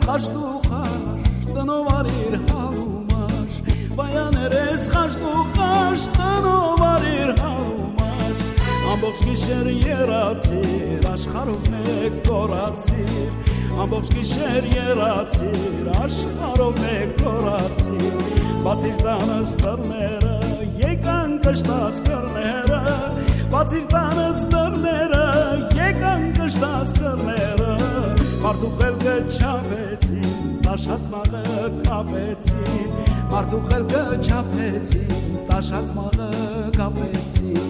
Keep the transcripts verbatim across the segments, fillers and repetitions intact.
խաշտուխաշ տնով արիր հալումաշ վայաներես խաշտուխաշ տնով արիր հալումաշ ամբողջ գիշեր երացիր աշխարհով մեկ կորացիր ամբողջ գիշեր երացիր աշխարհով մեկ կորացիր բացիր տանս դռները եկան կշտած կռները բացիր տանս դռները եկան կշտած կռները մարդու խելքը չափեցին տաշած մաղը կապեցին մարդու խելքը չափեցին տաշած մաղը կապեցին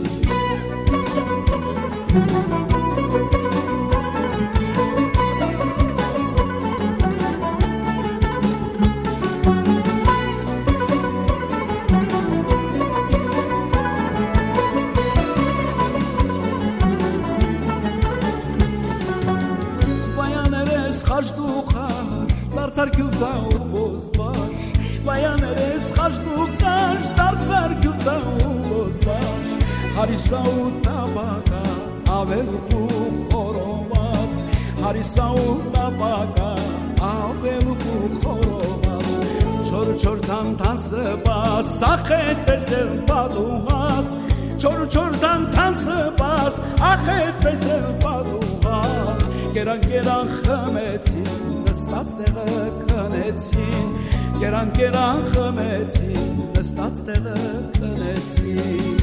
Դարձարքյուտա ու բոզբաշ վայաներես խաշտուկաշ դարձարքյուտա ու բոզբաշ հարիսա ու տապակա ավելուկու խորոված հարիսա ու տապակա ավելուկու խորոված չոր չոր թանթան սպաս ախետ տեսել պատուղաս չոր չոր թանթան սպաս ախետ տեսել պատուղաս կերան կերան խմեցին նստած տեղը քնեցին կերան կերան խմեցին նստած տեղը քնեցին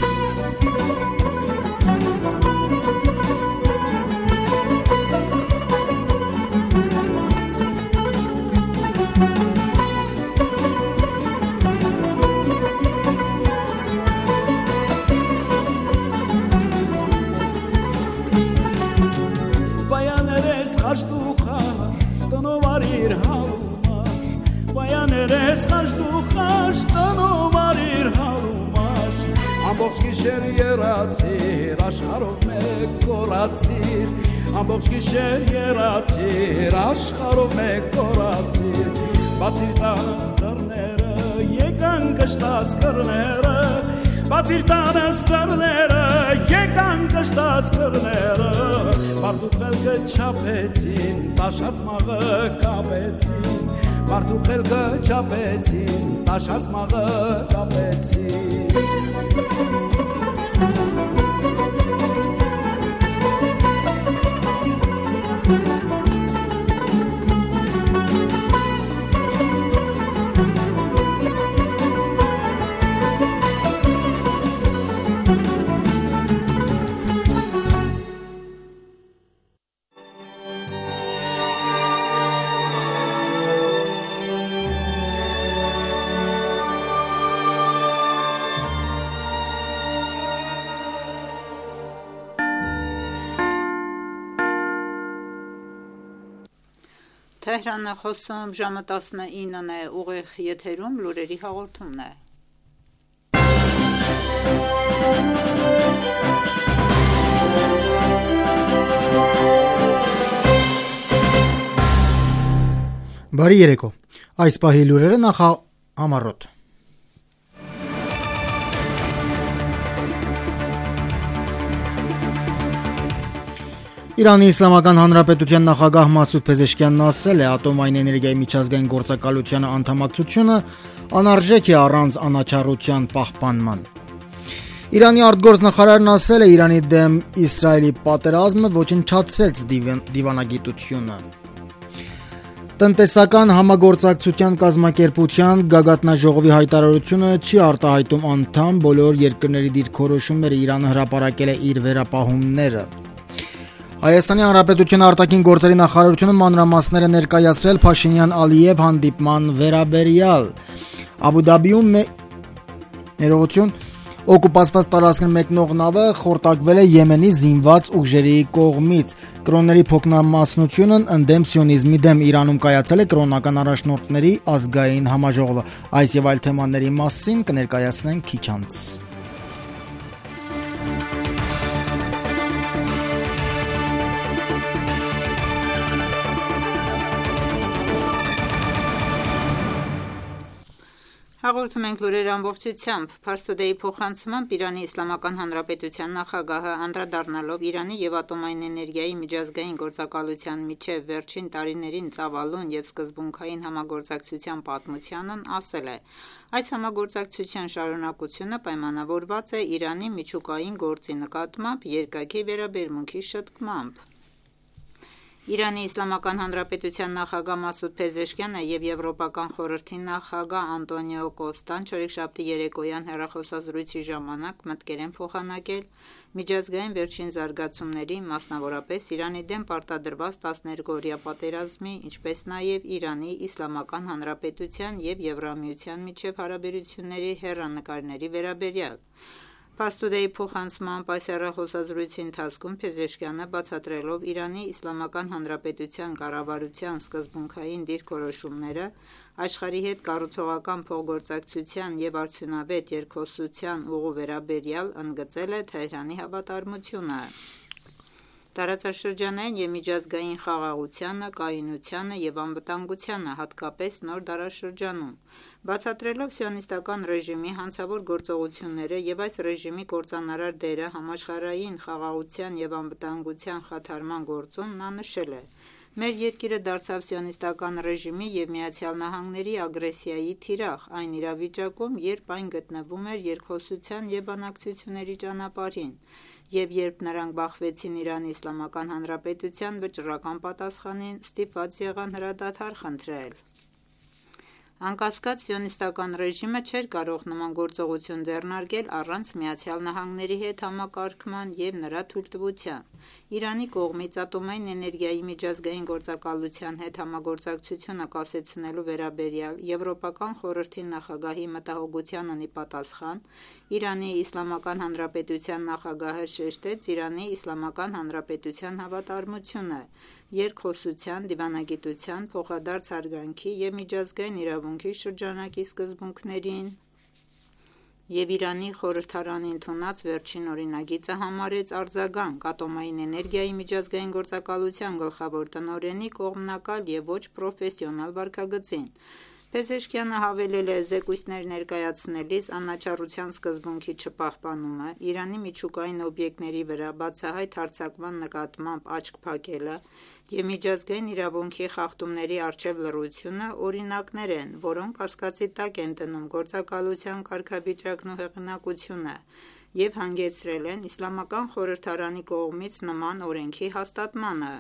վայաներես խաշտուխաշ տնով արիր հալումաշ վայաներես խաշտուխաշ տնով արիր հալումաշ ամբողջ գիշեր երացիր աշխարհով մեկ կորացիր ամբողջ գիշեր երացիր աշխարհով մեկ կորացիր բացիր տանս դռները եկան կշտած կռները բացիր տանս դռները եկան կշտած կռները մարդու խելքը չափեցին տաշած մաղը կապեցին մարդու խելքը չափեցին տաշած մաղը կապեցին Թեհրանը խոսում ժամը տասնինն է ուղիղ եթերում լուրերի հաղորդումն է Բարի երեկո այս պահի լուրերը նախ համառոտ Իրանի Իսլամական Հանրապետության նախագահ Մասուդ Փեզեշքյանն ասել է ատոմային էներգիայի միջազգային գործակալության անդամակցությունը անարժեք է առանց անաչառության պահպանման Իրանի արտգործնախարարն ասել է Իրանի դեմ Իսրայելի պատերազմը ոչնչացրեց դիվանագիտությունը Տնտեսական համագործակցության կազմակերպության գագաթնաժողովի հայտարարությունը չի արտահայտում անդամ բոլոր երկրների դիրքորոշումները Իրանը հրապարակել է իր վերապահումները Հայաստանի Հանրապետության արտաքին գործերի նախարարությունը մանրամասներ է ներկայացրել Փաշինյան-Ալիև հանդիպման վերաբերյալ Աբու Դաբիում ներողություն օկուպացված տարածքներ մեկնող նավը խորտակվել է Եմենի զինված ուժերի կողմից կրոնների փոքրամասնությունն ընդդեմ սիոնիզմի դեմ Իրանում կայացել է կրոնական առաջնորդների ազգային համաժողովը այս եւ այլ թեմաների մասին կներկայացնենք քիչ անց Հաղորդում ենք լուրեր ամբողջությամբ։ Փարսոդեի փոխանցմամբ Իրանի Իսլամական Հանրապետության նախագահը անդրադառնալով Իրանի և ատոմային էներգիայի միջազգային գործակալության միջև վերջին տարիներին ծավալուն և սկզբունքային համագործակցության պատմությանն ասել է. «Այս համագործակցության շարունակությունը պայմանավորված է Իրանի միջուկային գործի նկատմամբ երկակի վերաբերմունքի շտկմամբ»։ Իրանի Իսլամական Հանրապետության նախագահ Մասուդ Փեզեշքյանը և Եվրոպական խորհրդի նախագահ Անտոնիո Կոստան չորեքշաբթի երեկոյան հեռախոսազրույցի ժամանակ մտքեր են փոխանակել միջազգային վերջին զարգացումների, մասնավորապես Իրանի դեմ պարտադրված տասներկուօրյա պատերազմի, ինչպես նաև Իրանի Իսլամական Հանրապետության և Եվրամիության միջև հարաբերությունների հեռանկարների վերաբերյալ։ Փարսոդեի փոխանցմամբ այս հեռախոսազրույցի ընթացքում Փեզեշքյանը բացատրելով Իրանի Իսլամական Հանրապետության կառավարության սկզբունքային դիրքորոշումները, աշխարհի հետ կառուցողական փոխգործակցության և արդյունավետ երկխոսության ուղու վերաբերյալ ընդգծել է Թեհրանի հավատարմությունը տարածաշրջանային և միջազգային խաղաղությանը, կայունությանը և անվտանգությանը, հատկապես նոր դարաշրջանում։ Բացատրելով սիոնիստական ռեժիմի հանցավոր գործողությունները և այս ռեժիմի կործանարար դերը համաշխարհային խաղաղության և անվտանգության խաթարման գործում, նա նշել է. «Մեր երկիրը դարձավ սիոնիստական ռեժիմի և Միացյալ Նահանգների ագրեսիայի թիրախ այն իրավիճակում, երբ այն գտնվում էր երկխոսության և բանակցությունների ճանապարհին, և երբ նրանք բախվեցին Իրանի Իսլամական Հանրապետության վճռական պատասխանին, ստիպված եղան հրադադար խնդրել»։ Անկասկած, սիոնիստական ռեժիմը չէր կարող նման գործողություն ձեռնարկել առանց Միացյալ Նահանգների հետ համակարգման և նրա թույլտվության։ Իրանի կողմից ատոմային էներգիայի միջազգային գործակալության հետ համագործակցությունը կասեցնելու վերաբերյալ Եվրոպական խորհրդի նախագահի մտահոգությանն ի պատասխան, Իրանի Իսլամական Հանրապետության նախագահը շեշտեց Իրանի Իսլամական Հանրապետության հավատարմությունը երկխոսության, դիվանագիտության, փոխադարձ հարգանքի և միջազգային իրավունքի շրջանակի սկզբունքներին և Իրանի խորհրդարանի ընդունած վերջին օրինագիծը համարեց արձագանք ատոմային էներգիայի միջազգային գործակալության գլխավոր տնօրենի կողմնակալ և ոչ պրոֆեսիոնալ վարքագծին։ Փեզեշքյանը հավելել է. «Զեկույցներ ներկայացնելիս անաչառության սկզբունքի չպահպանումը, Իրանի միջուկային օբյեկտների վրա բացահայտ հարձակման նկատմամբ աչք փակելը և միջազգային իրավունքի խախտումների առջև լռությունը օրինակներ են, որոնք կասկածի տակ են դնում գործակալության կարգավիճակն ու հեղինակությունը և հանգեցրել են Իսլամական խորհրդարանի կողմից նման օրենքի հաստատմանը»։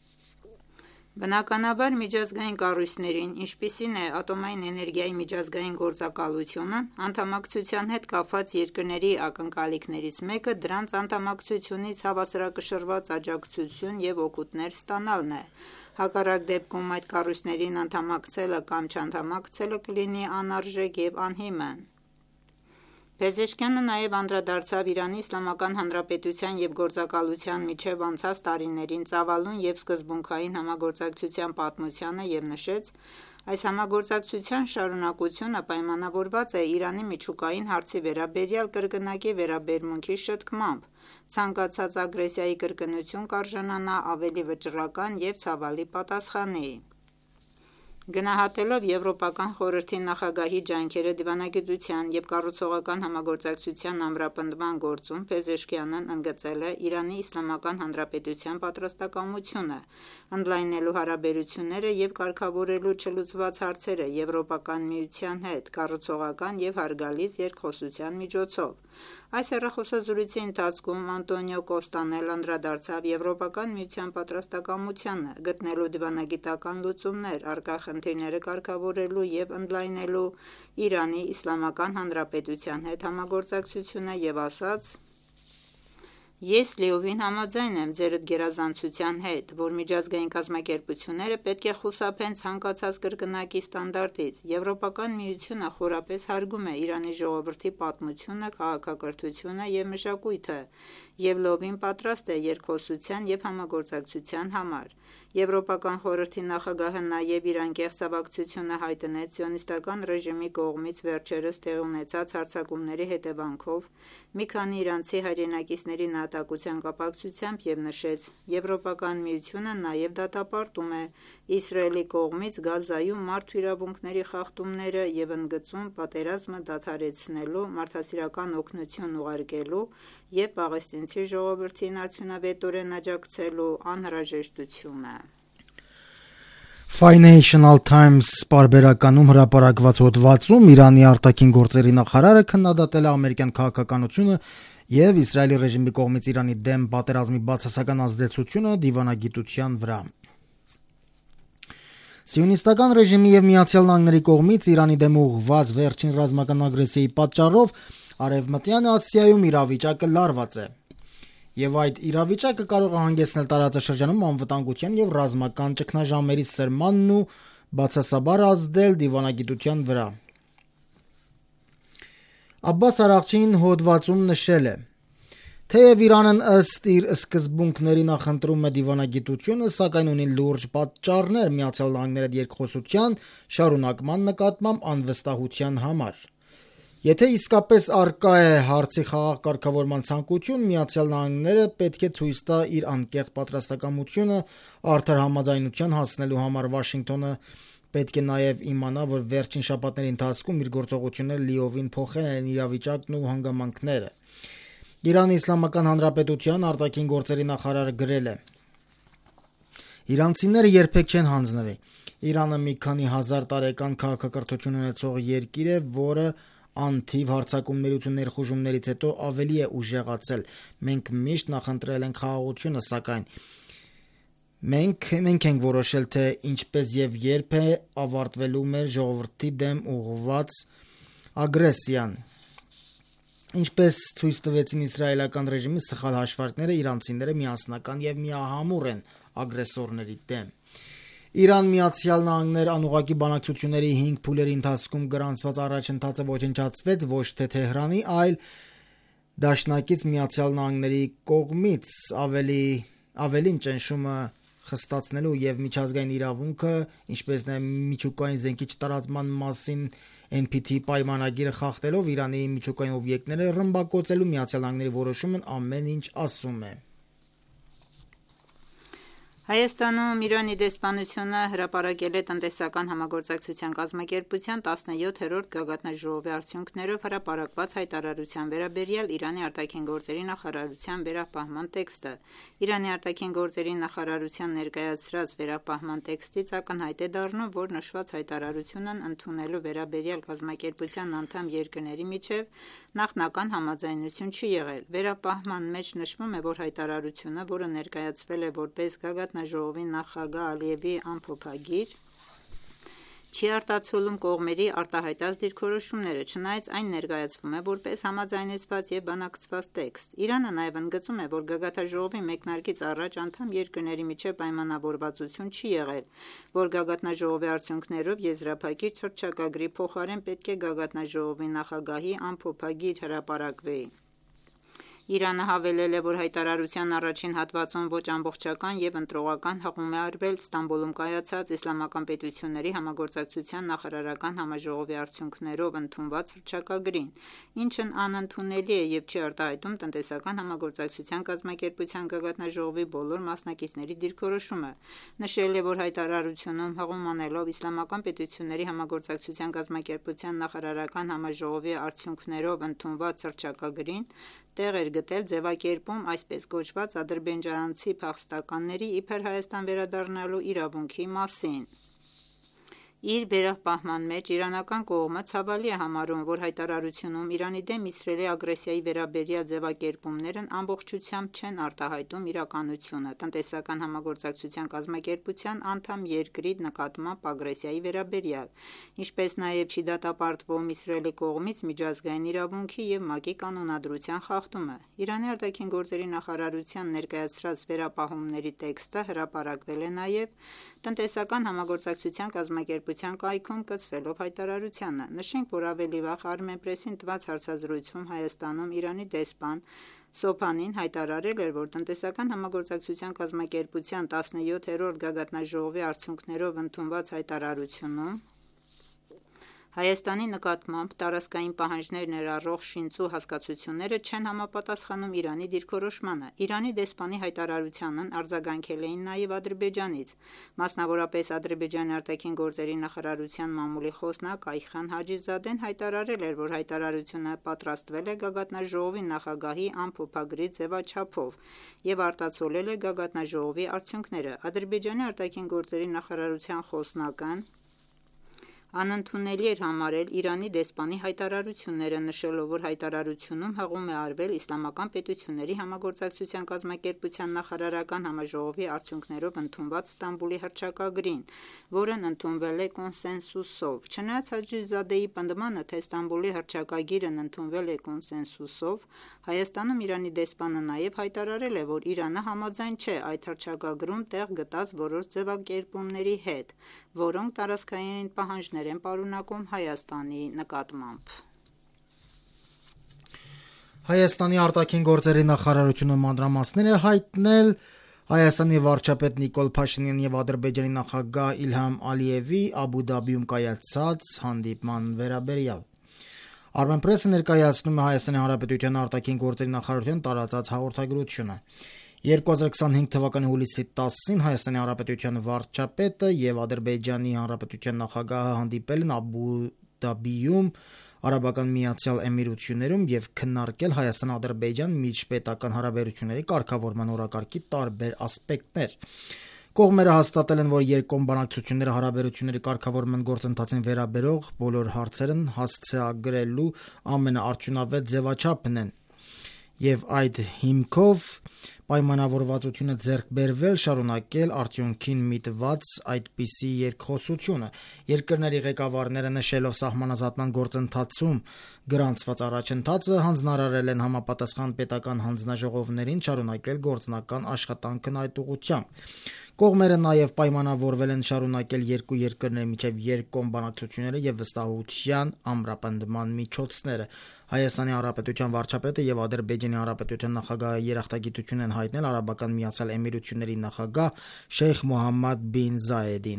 Բնականաբար, միջազգային կառույցներին, ինչպիսին է ատոմային էներգիայի միջազգային գործակալությունն, անդամակցության հետ կապված երկրների ակնկալիքներից մեկը դրանց անդամակցությունից հավասարակշռված աջակցություն և օգուտներ ստանալն է։ Հակառակ դեպքում այդ կառույցներին անդամակցելը կամ չանդամակցելը կլինի անարժեք և անհիմն։ Փեզեշքյանը նաև անդրադարձավ Իրանի Իսլամական Հանրապետության և գործակալության միջև անցած տարիներին ծավալուն և սկզբունքային համագործակցության պատմությանը և նշեց. «Այս համագործակցության շարունակությունը պայմանավորված է Իրանի միջուկային հարցի վերաբերյալ կրկնակի վերաբերմունքի շտկմամբ։ Ցանկացած ագրեսիայի կրկնություն կարժանանա ավելի վճռական և ցավալի պատասխանի»։ Գնահատելով Եվրոպական խորհրդի նախագահի ջանքերը դիվանագիտության և կառուցողական համագործակցության ամրապնդման գործում, Փեզեշքյանն ընդգծել է Իրանի Իսլամական Հանրապետության պատրաստակամությունը ընդլայնելու հարաբերությունները և կարգավորելու չլուծված հարցերը Եվրոպական միության հետ կառուցողական և հարգալից երկխոսության միջոցով։ Այս հեռախոսազրույցի ընթացքում Անտոնիո Կոստան էլ անդրադարձավ Եվրոպական միության պատրաստակամությանը գտնելու դիվանագիտական լուծումներ առկա խնդիրները կարգավորելու և ընդլայնելու Իրանի Իսլամական Հանրապետության հետ համագործակցությունը և ասաց. «Ես լիովին համաձայն եմ Ձերդ գերազանցության հետ, որ միջազգային կազմակերպությունները պետք է խուսափեն ցանկացած կրկնակի ստանդարտից։ Եվրոպական միությունը խորապես հարգում է Իրանի ժողովրդի պատմությունը, քաղաքակրթությունը և մշակույթը և լիովին պատրաստ է երկխոսության և համագործակցության համար»։ Եվրոպական խորհրդի նախագահը նաև իր անկեղծավակցությունը հայտնեց սիոնիստական ռեժիմի կողմից վերջերս տեղի ունեցած հարձակումների հետևանքով մի քանի իրանցի հայրենակիցների նահատակության կապակցությամբ և նշեց. «Եվրոպական միությունը նաև դատապարտում է Իսրայելի կողմից Գազայում մարդու իրավունքների խախտումները և ընդգծում պատերազմը դադարեցնելու, մարդասիրական օգնություն ուղարկելու և պաղեստինցի ժողովրդին արդյունավետորեն աջակցելու անհրաժեշտությունը։ Financial Times պարբերականում հրապարակված հոդվածում Իրանի արտաքին գործերի նախարարը քննադատել է ամերիկյան քաղաքականությունը և Իսրայելի ռեժիմի կողմից Իրանի դեմ պատերազմի բացասական ազդեցությունը դիվանագիտության վրա։ Սիոնիստական ռեժիմի և Միացյալ Նահանգների կողմից Իրանի դեմ ուղղված վերջին ռազմական ագրեսիայի պատճառով Արևմտյան Ասիայում իրավիճակը լարված է, և այդ իրավիճակը կարող է հանգեցնել տարածաշրջանում անվտանգության և ռազմական ճգնաժամերի սրմանն ու բացասաբար ազդել դիվանագիտության վրա։ Աբբաս Արաղչին հոդվածում նշել է. Թեև Իրանն ըստ իր սկզբունքների նախընտրում է դիվանագիտությունը, սակայն ունի լուրջ պատճառներ Միացյալ Նահանգների հետ երկխոսության շարունակման նկատմամբ անվստահության համար։ Եթե իսկապես առկա է հարցի խաղաղ կարգավորման ցանկություն, Միացյալ Նահանգները պետք է ցույց տա իր անկեղծ պատրաստակամությունը արդար համաձայնության հասնելու համար։ Վաշինգտոնը պետք է նաև իմանա, որ վերջին շաբաթների ընթացքում իր գործողությունները լիովին փոխել են իրավիճակն ու հանգամանքները։ Իրանի Իսլամական Հանրապետության արտաքին գործերի նախարարը գրել է. Իրանցիները երբեք չեն հանձնվի։ Իրանը մի քանի հազար տարեկան քաղաքակրթություն ունեցող երկիր է, որը անթիվ հարձակումների ու ներխուժումներից հետո ավելի է ուժեղացել։ Մենք միշտ նախընտրել ենք խաղաղությունը, սակայն մենք մենք ենք որոշել, թե ինչպես եւ երբ է ավարտվելու մեր ժողովրդի դեմ ուղղված ագրեսիան։ Ինչպես ցույց տվեցին իսրայելական ռեժիմի սխալ հաշվարկները, իրանցիները միասնական եւ միահամուռ են ագրեսորների դեմ։ Իրան-Միացյալ Նահանգներ անուղղակի բանակցությունների հինգ փուլերի ընթացքում գրանցված առաջընթացը ոչնչացվեց ոչ թե Թեհրանի, այլ դաշնակից Միացյալ Նահանգների կողմից ավելի ավելին ճնշումը խստացնելու եւ միջազգային իրավունքը, ինչպես նաեւ միջուկային զենքի չտարածման մասին N P T պայմանագիրը խախտելով Իրանի միջուկային օբյեկտները ռմբակոծելու Միացյալ Նահանգների որոշումն ամեն ինչ ասում է։ Հայաստանում Իրանի դեսպանությունը հրապարակել է տնտեսական համագործակցության կազմակերպության տասնյոթերորդ գագաթնաժողովի արդյունքներով հրապարակված հայտարարության վերաբերյալ Իրանի արտաքին գործերի նախարարության վերապահման տեքստը։ Իրանի արտաքին գործերի նախարարության ներկայացրած վերապահման տեքստից ակնհայտ է դառնում, որ նշված հայտարարությունն ընդունելու վերաբերյալ կազմակերպության անդամ երկրների միջև նախնական համաձայնություն չի եղել։ Վերապահման մեջ նշվում է, որ հայտարարությունը, որը ներկայացվել է որպես գագաթնաժողովի նախագահ Ալիևի ամփոփագիր, չի արտացոլում կողմերի արտահայտած դիրքորոշումները, չնայած այն ներկայացվում է որպես համաձայնեցված եւ բանակցված տեքստ։ Իրանը նաեւ ընդգծում է, որ գագաթնաժողովի մեկնարկից առաջ անդամ երկրների միջև պայմանավորվածություն չի եղել, որ գագաթնաժողովի արդյունքներով եզրափակիչ հռչակագրի փոխարեն պետք է գագաթնաժողովի նախագահի ամփոփագիր հրապարակվի։ Իրանը հավելել է, որ հայտարարության առաջին հատվածում ոչ ամբողջական եւ ընտրողական հղում է արվել Ստամբուլում կայացած Իսլամական պետությունների համագործակցության նախարարական համաժողովի արդյունքներով ընդունված հռչակագրին, ինչն անընդունելի է եւ չի արտահայտում տնտեսական համագործակցության կազմակերպության գագաթնաժողովի բոլոր մասնակիցների դիրքորոշումը։ Նշել է, որ հայտարարությունում հղում անելով Իսլամական պետությունների համագործակցության կազմակերպության նախարարական համաժողովի արդյունքներով ընդունված հռչակագրին տեղ էր գտել ձևակերպում այսպես կոչված ադրբեջանցի փախստականների իբր Հայաստան վերադառնալու իրավունքի մասին։ Իր վերապահման մեջ իրանական կողմը ցավալի է համարում, որ հայտարարությունում Իրանի դեմ Իսրայելի ագրեսիայի վերաբերյալ ձևակերպումներն ամբողջությամբ չեն արտահայտում իրականությունը տնտեսական համագործակցության կազմակերպության անդամ երկրի նկատմամբ ագրեսիայի վերաբերյալ, ինչպես նաև չի դատապարտվում Իսրայելի կողմից միջազգային իրավունքի եւ ՄԱԿ-ի կանոնադրության խախտումը։ Իրանի արտաքին գործերի նախարարության ներկայացրած վերապահումների տեքստը հրապարակվել է նաև տնտեսական համագործակցության կազմակերպության կայքում կցվելով հայտարարությանը։ Նշենք, որ ավելի վաղ Armenpress-ին տված հարցազրույցում Հայաստանում Իրանի դեսպան Սոփանին հայտարարել էր, որ տնտեսական համագործակցության կազմակերպության տասնյոթերորդ գագաթնաժողովի արդյունքներով ընդունված հայտարարությունում Հայաստանի նկատմամբ տարածքային պահանջներ ներառող շինծու հասկացությունները չեն համապատասխանում Իրանի դիրքորոշմանը։ Իրանի դեսպանի հայտարարությանն արձագանքել էին նաև Ադրբեջանից։ Մասնավորապես Ադրբեջանի արտաքին գործերի նախարարության մամուլի խոսնակ Այխան Հաջիզադեն հայտարարել էր, որ հայտարարությունը պատրաստվել է գագաթնաժողովի նախագահի անփոփագրի ձևաչափով և արտացոլել է գագաթնաժողովի արդյունքները։ Ադրբեջանի արտաքին գործերի նախարարության խոսնակն անընդունելի էր համարել Իրանի դեսպանի հայտարարությունները, նշելով, որ հայտարարությունում հղում է արվել Իսլամական պետությունների համագործակցության կազմակերպության նախարարական համաժողովի արդյունքներով ընդունված Ստամբուլի հռչակագրին, որն ընդունվել է կոնսենսուսով։ Չնայած Հաջիզադեի պնդմանը, թե Ստամբուլի հռչակագիրն ընդունվել է կոնսենսուսով, Հայաստանում Իրանի դեսպանը նաև հայտարարել է, որ Իրանը համաձայն չէ այդ հռչակագրում տեղ գտած որոշ ձևակերպումների հետ, որոնք տարածքային պահանջներ են պարունակում Հայաստանի նկատմամբ։ Հայաստանի արտաքին գործերի նախարարությունը մանրամասներ է հայտնել Հայաստանի վարչապետ Նիկոլ Փաշինյան և Ադրբեջանի նախագահ Իլհամ Ալիևի Աբու Դաբիում կայացած հանդիպման վերաբերյալ։ Armenpress-ը ներկայացնում է Հայաստանի Հանրապետության արտաքին գործերի նախարարության տարածած հաղորդագրությունը։ երկու հազար քսանհինգ թվականի հուլիսի տասին Հայաստանի Հանրապետության վարչապետը և Ադրբեջանի Հանրապետության նախագահը հանդիպել են Աբու Դաբիում, Արաբական Միացյալ Էմիրություններում և քննարկել Հայաստան-Ադրբեջան միջպետական հարաբերությունների կարգավորման օրակարգի տարբեր ասպեկտներ։ Կողմերը հաստատել են, որ երկկողմ բանակցությունները հարաբերությունների կարգավորման գործընթացին վերաբերող բոլոր հարցերն հասցեագրելու ամենաարդյունավետ ձևաչափն են, և այդ հիմքով պայմանավորվածություն է ձեռք բերվել շարունակել արդյունքին միտված այդպիսի երկխոսությունը։ Երկրների ղեկավարները նշելով սահմանազատման գործընթացում գրանցված առաջընթացը հանձնարարել են համապատասխան պետական հանձնաժողովներին շարունակել գործնական աշխատանքն այդ ուղղությամբ։ Կողմերը նաև պայմանավորվել են շարունակել երկու երկրների միջև երկկողմ բանակցությունները և վստահության ամրապնդման միջոցները։ Հայաստանի Հանրապետության վարչապետը և Ադրբեջանի Հանրապետության նախագահը երախտագիտություն են հայտնել Արաբական Միացյալ Էմիրությունների նախագահ Շեյխ Մոհամմադ բին Զայեդին։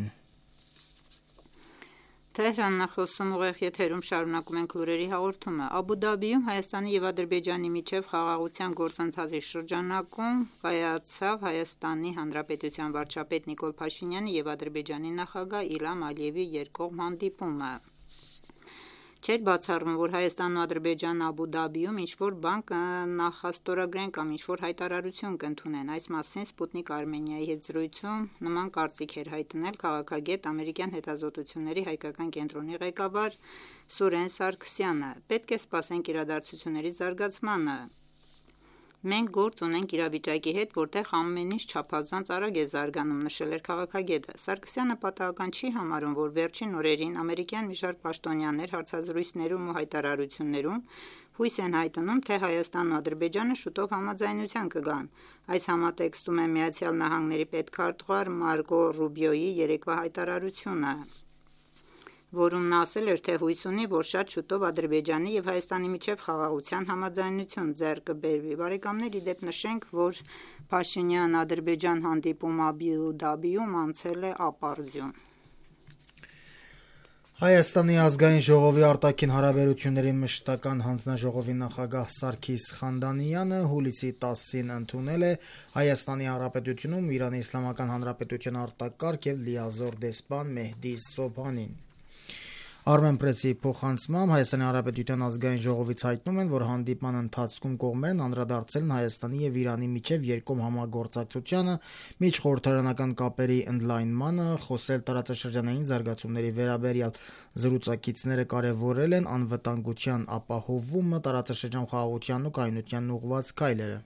Թեհրանն է խոսում, ուղիղ եթերում շարունակում ենք լուրերի հաղորդումը։ Աբու Դաբիում Հայաստանի և Ադրբեջանի միջև խաղաղության գործընթացի շրջանակում կայացավ Հայաստանի Հանրապետության վարչապետ Նիկոլ Փաշինյանի և Ադրբեջանի նախագահ Իլհամ Ալիևի երկկողմ հանդիպումը։ Չէր բացառվում, որ Հայաստանն ու Ադրբեջանը Աբու Դաբիում ինչ-որ բան կնախաստորագրեն կամ ինչ-որ հայտարարություն կընդունեն։ Այս մասին Սպուտնիկ Արմենիայի հետ զրույցում նման կարծիք էր հայտնել քաղաքագետ ամերիկյան հետազոտությունների հայկական կենտրոնի ղեկավար Սուրեն Սարգսյանը։ Պետք է սպասենք իրադարձությունների զարգացմանը։ Մենք գործ ունենք իրավիճակի հետ, որտեղ ամեն ինչ չափազանց արագ է զարգանում, նշել էր քաղաքագետը։ Սարգսյանը պատահական չի համարում, որ վերջին օրերին ամերիկյան մի շարք պաշտոնյաներ հարցազրույցներում ու հայտարարություններում հույս են հայտնում, թե Հայաստանն ու Ադրբեջանը շուտով համաձայնության կգան։ Այս համատեքստում է Միացյալ Նահանգների պետքարտուղար Մարկո Ռուբիոյի երեկվա հայտարարությունը, որում նա ասել էր, թե հույս ունի, որ շատ շուտով Ադրբեջանի և Հայաստանի միջև խաղաղության համաձայնություն ձեռք կբերվի։ Բարեկամներ, ի դեպ նշենք, որ Փաշինյան-Ադրբեջան հանդիպումը Աբու Դաբիում անցել է ապարդյուն։ Հայաստանի ազգային ժողովի արտաքին հարաբերությունների մշտական հանձնաժողովի նախագահ Սարգիս Խանդանյանը հուլիսի տասին ընդունել է Հայաստանի Հանրապետությունում Իրանի Իսլամական Հանրապետության արտակարգ և լիազոր դեսպան Մեհդի Սոբհանին։ Armenpress-ի փոխանցմամբ Հայաստանի Հանրապետության ազգային ժողովից հայտնում են, որ հանդիպման ընթացքում կողմերն անդրադարձել են Հայաստանի և Իրանի միջև երկկողմ համագործակցությանը, միջխորհրդարանական կապերի ընդլայնմանը, խոսել տարածաշրջանային զարգացումների վերաբերյալ։ Զրուցակիցները կարևորել են անվտանգության ապահովումը, տարածաշրջան խաղաղությանն ու կայունությանն ուղղված քայլերը։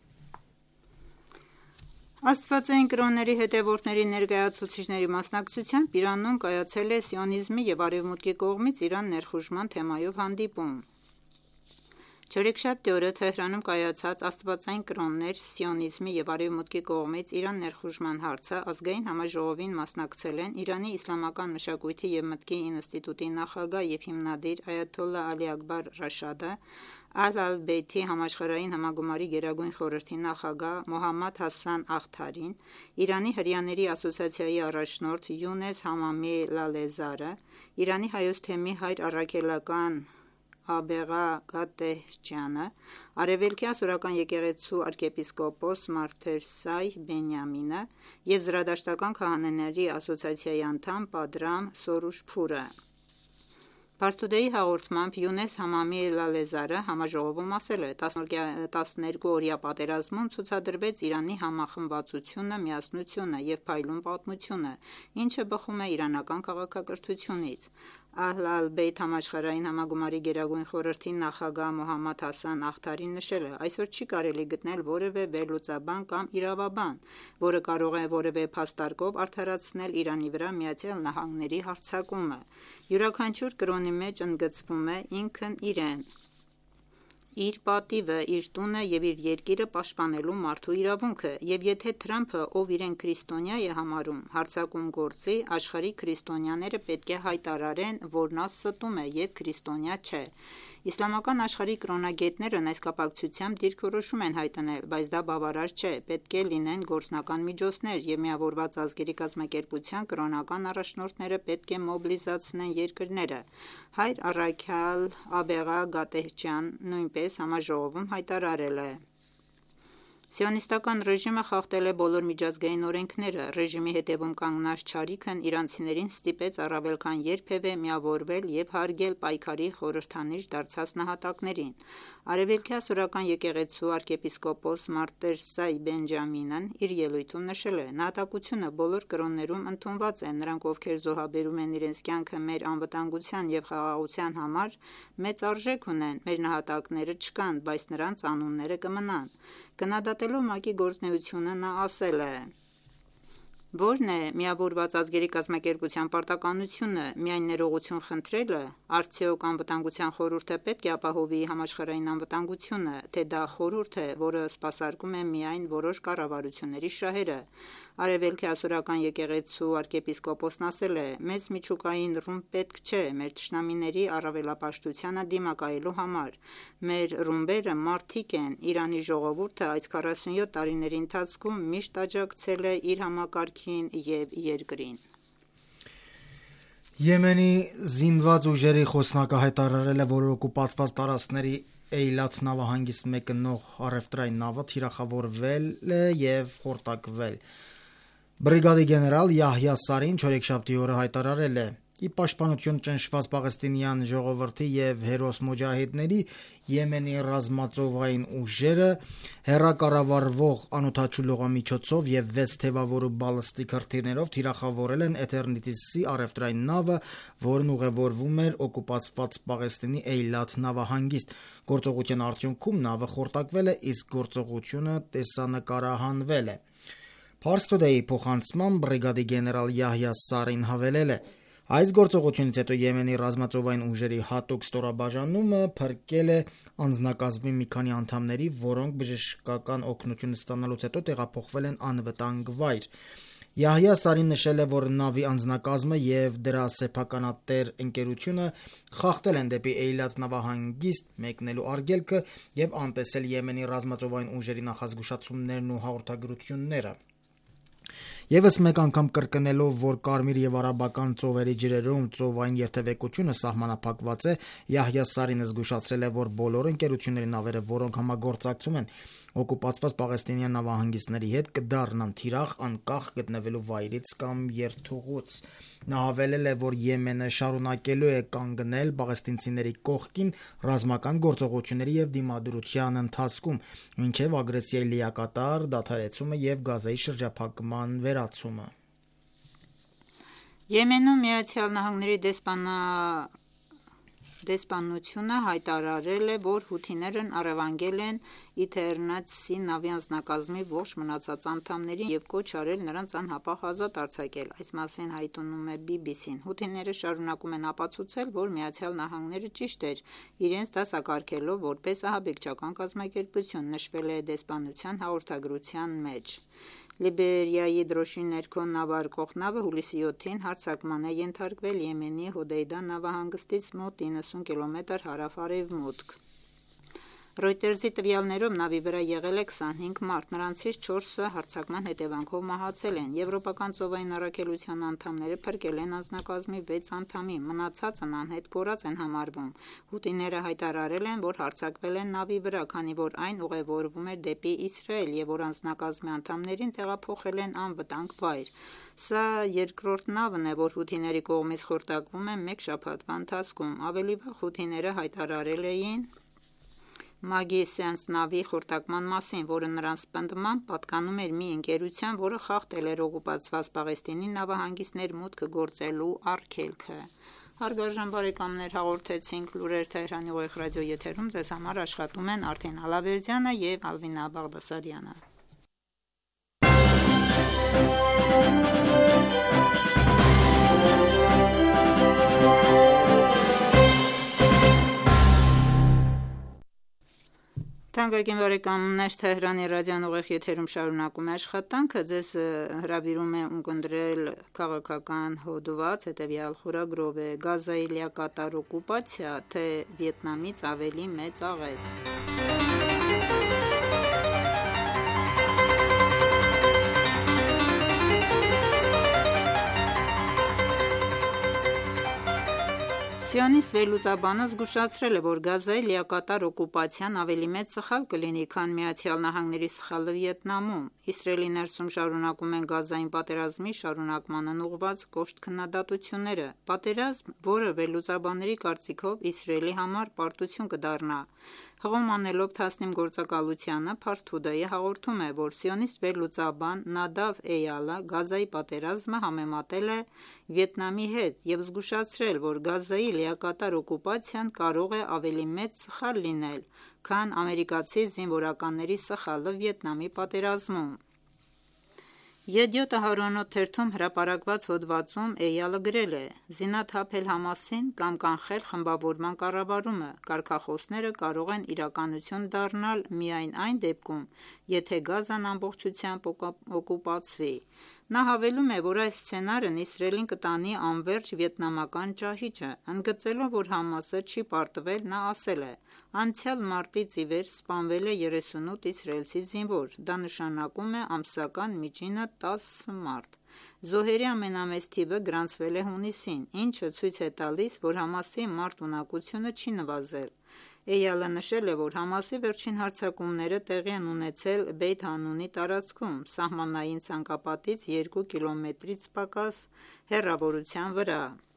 Աստվածային կրոնների հետևորդների ներկայացուցիչների մասնակցությամբ Իրանում կայացել է սիոնիզմի և Արևմուտքի կողմից Իրան ներխուժման թեմայով հանդիպում։ Չորեքշաբթի օրը Թեհրանում կայացած Աստվածային կրոններ, սիոնիզմի և Արևմուտքի կողմից Իրան ներխուժման հարցը ազգային համաժողովին մասնակցել են Իրանի իսլամական մշակույթի և մտքի ինստիտուտի նախագահ և հիմնադիր Այաթոլլահ Ալի Աքբար Ռաշադը, Ալ-Ալ-Բեյթի համաշխարհային համագումարի գերագույն խորհրդի նախագահ Մոհամմադ Հասան Ախթարին, Իրանի հրեաների ասոցիացիայի առաջնորդ Յունես Համամի Լալեզարը, Իրանի հայոց թեմի հայր առաքելական Աբեղա Գատեհջյանը, Արևելքի ասորական եկեղեցու arczepiskopos Մարտիրսայ Բենյամինը և Զրադաշտական քահանաների ասոցիացիայի անդամ Պատրամ Սորուշփուրը։ Փաստուդեի հաղորդմամբ Յունես Համամի Լալեզարը համաժողովում ասել է. տասներկու-օրյա պատերազմում ցուցադրվեց Իրանի համախմբվածությունը, միասնությունը և փայլուն պատմությունը, ինչը բխում է իրանական քաղաքակրթությունից։ Ահլ-ալ-Բեյթ համաշխարհային համագումարի գերագույն խորհրդի նախագահ Մոհամմադ Հասան Ախթարին նշել է. այսօր չի կարելի գտնել որևէ վերլուծաբան կամ իրավաբան, որը կարող է որևէ փաստարկով արդարացնել Իրանի վրա Միացյալ Նահանգների հարձակումը։ Յուրաքանչյուր կրոնի մեջ ընդգծվում է ինքն իրեն, իր պատիվը, իր տունը և իր երկիրը պաշտպանելու մարդու իրավունքը, և եթե Թրամփը, ով իրեն քրիստոնյա է համարում, հարձակում գործի, աշխարհի քրիստոնյաները պետք է հայտարարեն, որ նա ստում է և քրիստոնյա չէ։ Իսլամական աշխարհի կրոնագետներն այս կապակցությամբ դիրքորոշում են հայտնել, բայց դա բավարար չէ, պետք է լինեն գործնական միջոցներ և Միավորված ազգերի կազմակերպության կրոնական առաջնորդները պետք է մոբիլիզացնեն երկրները։ Հայր առաքյալ Աբեղա Գատեհջյանն նույնպես համաժողովում հայտարարել է. Սիոնիստական ռեժիմը խախտել է բոլոր միջազգային օրենքները, ռեժիմի հետևում կանգնած չարիքն իրանցիներին ստիպեց առավել քան երբևէ միավորվել և հարգել պայքարի խորհրդանիշ դարձած նահատակներին։ Արևելքի ասորական եկեղեցու arczepiskopos Մարտիրսայ Բենջամինն իր ելույթում նշել է. նահատակությունը բոլոր կրոններում ընդունված է, նրանք, ովքեր զոհաբերում են իրենց կյանքը մեր անվտանգության և խաղաղության համար, մեծ արժեք ունեն, մեր նահատակները չկան, բայց նրանց անունները կմնան։ Քննադատելով ՄԱԿ-ի գործունեությունը նա ասել է. Ո՞րն է Միավորված ազգերի կազմակերպության պարտականությունը, միայն ներողություն խնդրելը, արդյոք Անվտանգության խորհուրդը պետք է ապահովի համաշխարհային անվտանգությունը, թե դա խորհուրդ է, որը սպասարկում է միայն որոշ կառավարությունների շահերը։ Արևելքի ասորական եկեղեցու arczepiskopos-ն ասել է. մեզ միջուկային ռումբ պետք չէ մեր թշնամիների առավելապաշտությանը դիմակայելու համար։ Մեր ռումբերը մարդիկ են, Իրանի ժողովուրդը այս քառասունյոթ տարիների ընթացքում միշտ աջակցել է իր համակարգին և երկրին։ Եմենի զինված ուժերի խոսնակը հայտարարել է, որ օկուպացված տարածքների Էյլաթ նավահանգիստ մեկնող առևտրային նավը թիրախավորվել է և խորտակվել։ Բրիգադի գեներալ Յահյա Սարին չորեքշաբթի օրը հայտարարել է. ի պաշտպանություն ճնշված պաղեստինյան ժողովրդի և հերոս մոջահեդների Եմենի ռազմածովային ուժերը հեռակառավարվող անօդաչու լողամիջոցով և վեց թևավոր ու բալիստիկ հրթիռներով թիրախավորել են Էթերնիտիսի առևտրային նավը, որն ուղևորվում էր օկուպացված Պաղեստինի Էյլաթ նավահանգիստ։ Գործողության արդյունքում նավը խորտակվել է, իսկ գործողությունը տեսանկարահանվել է։ Փարս Today-ի փոխանցմամբ բրիգադի գեներալ Յահյա Սարին հավելել է. այս գործողությունից հետո Եմենի ռազմածովային ուժերի հատուկ ստորաբաժանումը փրկել է անձնակազմի մի քանի անդամների, որոնք բժշկական օգնություն ստանալուց հետո տեղափոխվել են անվտանգ վայր։ Յահյա Սարին նշել է, որ նավի անձնակազմը և դրա սեփականատեր ընկերությունը խախտել են դեպի Էյլաթ նավահանգիստ մեկնելու արգելքը և անտեսել Եմենի ռազմածովային ուժերի նախազգուշացումներն ու հաղորդագրությունները։ Եվս մեկ անգամ կրկնելով, որ Կարմիր և Արաբական ծովերի ջրերում ծովային երթևեկությունը սահմանափակված է, Յահյա Սարինը զգուշացրել է, որ բոլոր ընկերությունների նավերը, որոնք համագործակցում են օկուպացված պաղեստինյան նավահանգիստների հետ, կդառնան թիրախ անկախ գտնվելու վայրից կամ երթուղուց։ Նա հավելել է, որ Եմենը շարունակելու է կանգնել պաղեստինցիների կողքին ռազմական գործողությունների և դիմադրության ընթացքում, մինչև ագրեսիայի լիակատար դադարեցումը և Գազայի շրջափակման վերացումը։ Եմենում Միացյալ Նահանգների դեսպանությունը հայտարարել է, որ հութիներն առևանգել են Իթերնետսի նավի անձնակազմի ողջ մնացած անդամներին և կոչ արել նրանց անհապաղ ազատ արձակել։ Այս մասին հայտնում է բի բի սին։ Հութիները շարունակում են ապացուցել, որ Միացյալ Նահանգները ճիշտ էր իրենց դասակարգելով որպես ահաբեկչական կազմակերպություն, նշվել է դեսպանության հաղորդագրության մեջ։ Լիբերիայի դրոշի ներքո նավարկող նավը հուլիսի յոթին հարձակման է ենթարկվել Եմենի Հոդեյդա նավահանգստից մոտ իննսուն կիլոմետր հարավ-արևմուտք։ Reuters-ի տվյալներով նավի վրա եղել է քսանհինգ մարդ, նրանցից չորսը հարձակման հետևանքով մահացել են։ Եվրոպական ծովային առաքելության անդամները փրկել են անձնակազմի վեց անդամի, մնացածն անհետ կորած են համարվում։ Հութիները հայտարարել են, որ հարձակվել են նավի վրա, քանի որ այն ուղևորվում էր դեպի Իսրայել և որ անձնակազմի անդամներին տեղափոխել են անվտանգ վայր։ Սա երկրորդ նավն է, որ հութիների կողմից խորտակվում է մեկ շաբաթվա ընթացքում։ Ավելի վաղ հութիները հայտարարել էին Մագի Սենս նավի խորտակման մասին, որը նրանց պնդմամբ պատկանում էր մի ընկերության, որը խախտել էր օկուպացված Պաղեստինի նավահանգիստներ մուտքը գործելու արգելքը։ Հարգարժան բարեկամներ, հաղորդեցինք լուրեր Թեհրանի ուղիղ ռադիո եթերում, ձեզ համար աշխատում են Արթին Ալավերդյանը և Ալվինա Բաղդասարյանը։ Թանկագին բարեկամներ, Թեհրանի ռադիոն ուղիղ եթերում շարունակում է աշխատանքը, ձեզ հրավիրում է ունկնդրել քաղաքական հոդված, հետևյալ խորագրով է Գազայի լիակատար օկուպացիա, թե Վիետնամից ավելի մեծ աղետ։ Սիոնիստ վերլուծաբանը զգուշացրել է, որ Գազայի լիակատար օկուպացիան ավելի մեծ սխալ կլինի, քան Միացյալ Նահանգների սխալը Վիետնամում։ Իսրայելի ներսում շարունակում են Գազային պատերազմի շարունակմանն ուղղված կոշտ քննադատությունները։ Պատերազմ, որը վերլուծաբանների կարծիքով Իսրայելի համար պարտություն կդառնա։ Հղում անելով Թասնիմ գործակալությանը, Փարս Թուդեյը հաղորդում է, որ սիոնիստ վերլուծաբան Նադավ Էյալը Գազայի պատերազմը համեմատել է Վիետնամի հետ և զգուշացրել, որ Գազայի լիակատար օկուպացիան կարող է ավելի մեծ սխալ լինել, քան ամերիկացի զինվորականների սխալը Վիետնամի պատերազմում։ Յեդիոտ Ahronoth թերթում հրապարակված հոդվածում Էյալը գրել է. «Զինաթափել Համասին կամ կանխել խմբավորման կառավարումը, կարգախոսները կարող են իրականություն դառնալ միայն այն դեպքում, եթե Գազան ամբողջությամբ օկուպացվի»։ Նա հավելում է, որ այս սցենարն Իսրայելին կտանի անվերջ վիետնամական ճահիճը։ Ընդգծելով, որ Համասը չի պարտվել, նա ասել է. «Անցյալ մարտից ի վեր սպանվել է երեսունութ իսրայելցի զինվոր, դա նշանակում է ամսական միջինը տասը մարդ։ Զոհերի ամենամեծ թիվը գրանցվել է հունիսին, ինչը ցույց է տալիս, որ Համասի մարդ ունակությունը չի նվազել»։ Էյալը նշել է, որ Համասի վերջին հարձակումները տեղի են ունեցել Բեյթ Հանունի տարածքում, սահմանային ցանկապատից երկու կիլոմետրից պակաս հեռավորության վրա։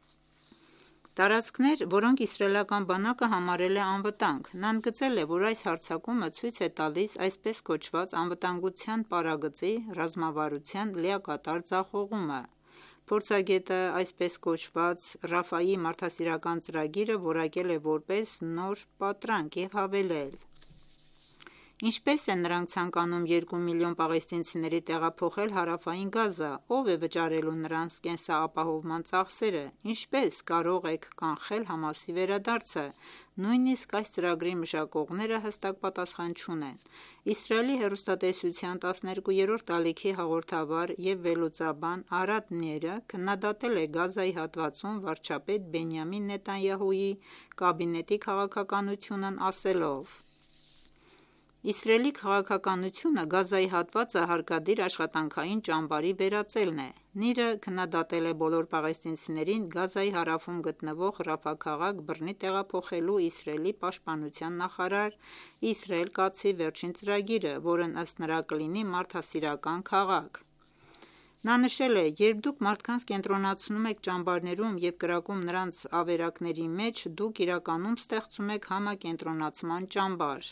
Տարածքներ, որոնք իսրայելական բանակը համարել է անվտանգ։ Նա ընդգծել է, որ այս հարձակումը ցույց է տալիս այսպես կոչված անվտանգության պարագծի ռազմավարության լիակատար ձախողումը։ Փորձագետը այսպես կոչված Ռաֆայի մարդասիրական ծրագիրը որակել է որպես նոր պատրանք և հավելել. «Ինչպես են նրանք ցանկանում երկու միլիոն պաղեստինցիների տեղափոխել Հարավային Գազա, ով է վճարելու նրանց կենսապահովման ծախսերը, ինչպես կարող եք կանխել Համասի վերադարձը։ Նույնիսկ այս ծրագրի մշակողները հստակ պատասխան չունեն»։ Իսրայելի հեռուստատեսության տասներկուերորդ ալիքի հաղորդավար և վերլուծաբան Արադ Նիրը քննադատել է Գազայի հատվածում վարչապետ Բենյամին Նեթանյահուի կաբինետի քաղաքականությունն ասելով. «Իսրայելի քաղաքականությունը Գազայի հատվածը հարկադիր աշխատանքային ճամբարի վերածելն է»։ Նիրը քննադատել է բոլոր պաղեստինցիներին Գազայի հարավում գտնվող Ռաֆա քաղաք բռնի տեղափոխելու Իսրայելի պաշտպանության նախարար Իսրայել Կացի վերջին ծրագիրը, որն ըստ նրա կլինի մարդասիրական քաղաք։ Նա նշել է. «Երբ դուք մարդկանց կենտրոնացնում եք ճամբարներում և կրակում նրանց ավերակների մեջ, դուք իրականում ստեղծում եք համակենտրոնացման ճամբար»։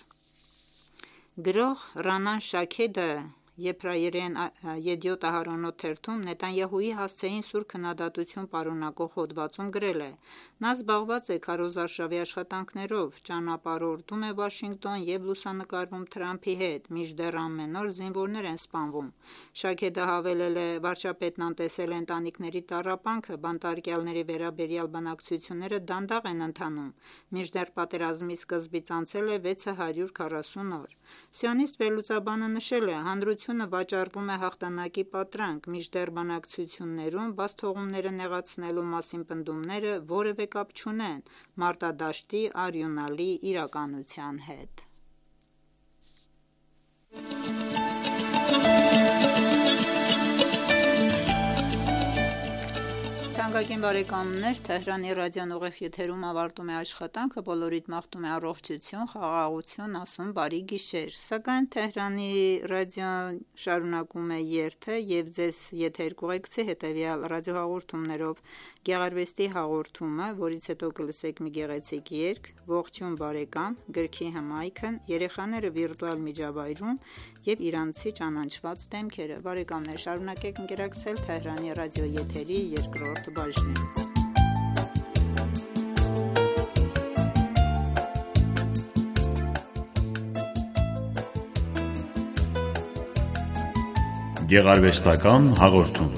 Գրող Ռանան Շաքեդը եբրայերեն Յեդիոտ Ahronoth թերթում Նեթանյահուի հասցեին սուր քննադատություն պարունակող հոդվածում գրել է. «Նա զբաղված է քարոզարշավի աշխատանքներով, ճանապարհորդում է Վաշինգտոն և լուսանկարվում Թրամփի հետ, մինչդեռ ամեն օր զինվորներ են սպանվում»։ Շաքեդը հավելել է. «Վարչապետն անտեսել է ընտանիքների տառապանքը, բանտարկյալների վերաբերյալ բանակցությունները դանդաղ են ընթանում, մինչդեռ պատերազմի սկզբից անցել է վեց հարյուր քառասուն օր»։ Սիոնիստ վերլուծաբանը նշել է. «Հանրությունը վաճառվում է հաղթանակի պատրանք, մինչդեռ բանակցություններում բացթողումները նեղացնելու մասին պնդումները որևէ կապ չունեն մարտադաշտի արյունալի իրականության հետ»։ Թանկագին բարեկամներ, Թեհրանի ռադիոն ուղիղ եթերում ավարտում է աշխատանքը, բոլորիդ մաղթում է առողջություն, խաղաղություն, ասում բարի գիշեր։ Սակայն Թեհրանի ռադիոն շարունակում է երթը եւ ձեզ եթեր կուղեկցի հետեւյալ ռադիոհաղորդումներով. Գեղարվեստի հաղորդումը, որից հետո կլսեք մի գեղեցիկ երգ, ողջույն բարեկամ, գրքի հմայքն, երեխաները վիրտուալ միջավայրում եւ իրանցի ճանաչված դեմքերը։ Բարեկամներ, շարունակեք ընկերակցել Թեհրանի ռադիո եթերի երկրորդ բաժնին։ Գեղարվեստական հաղորդում։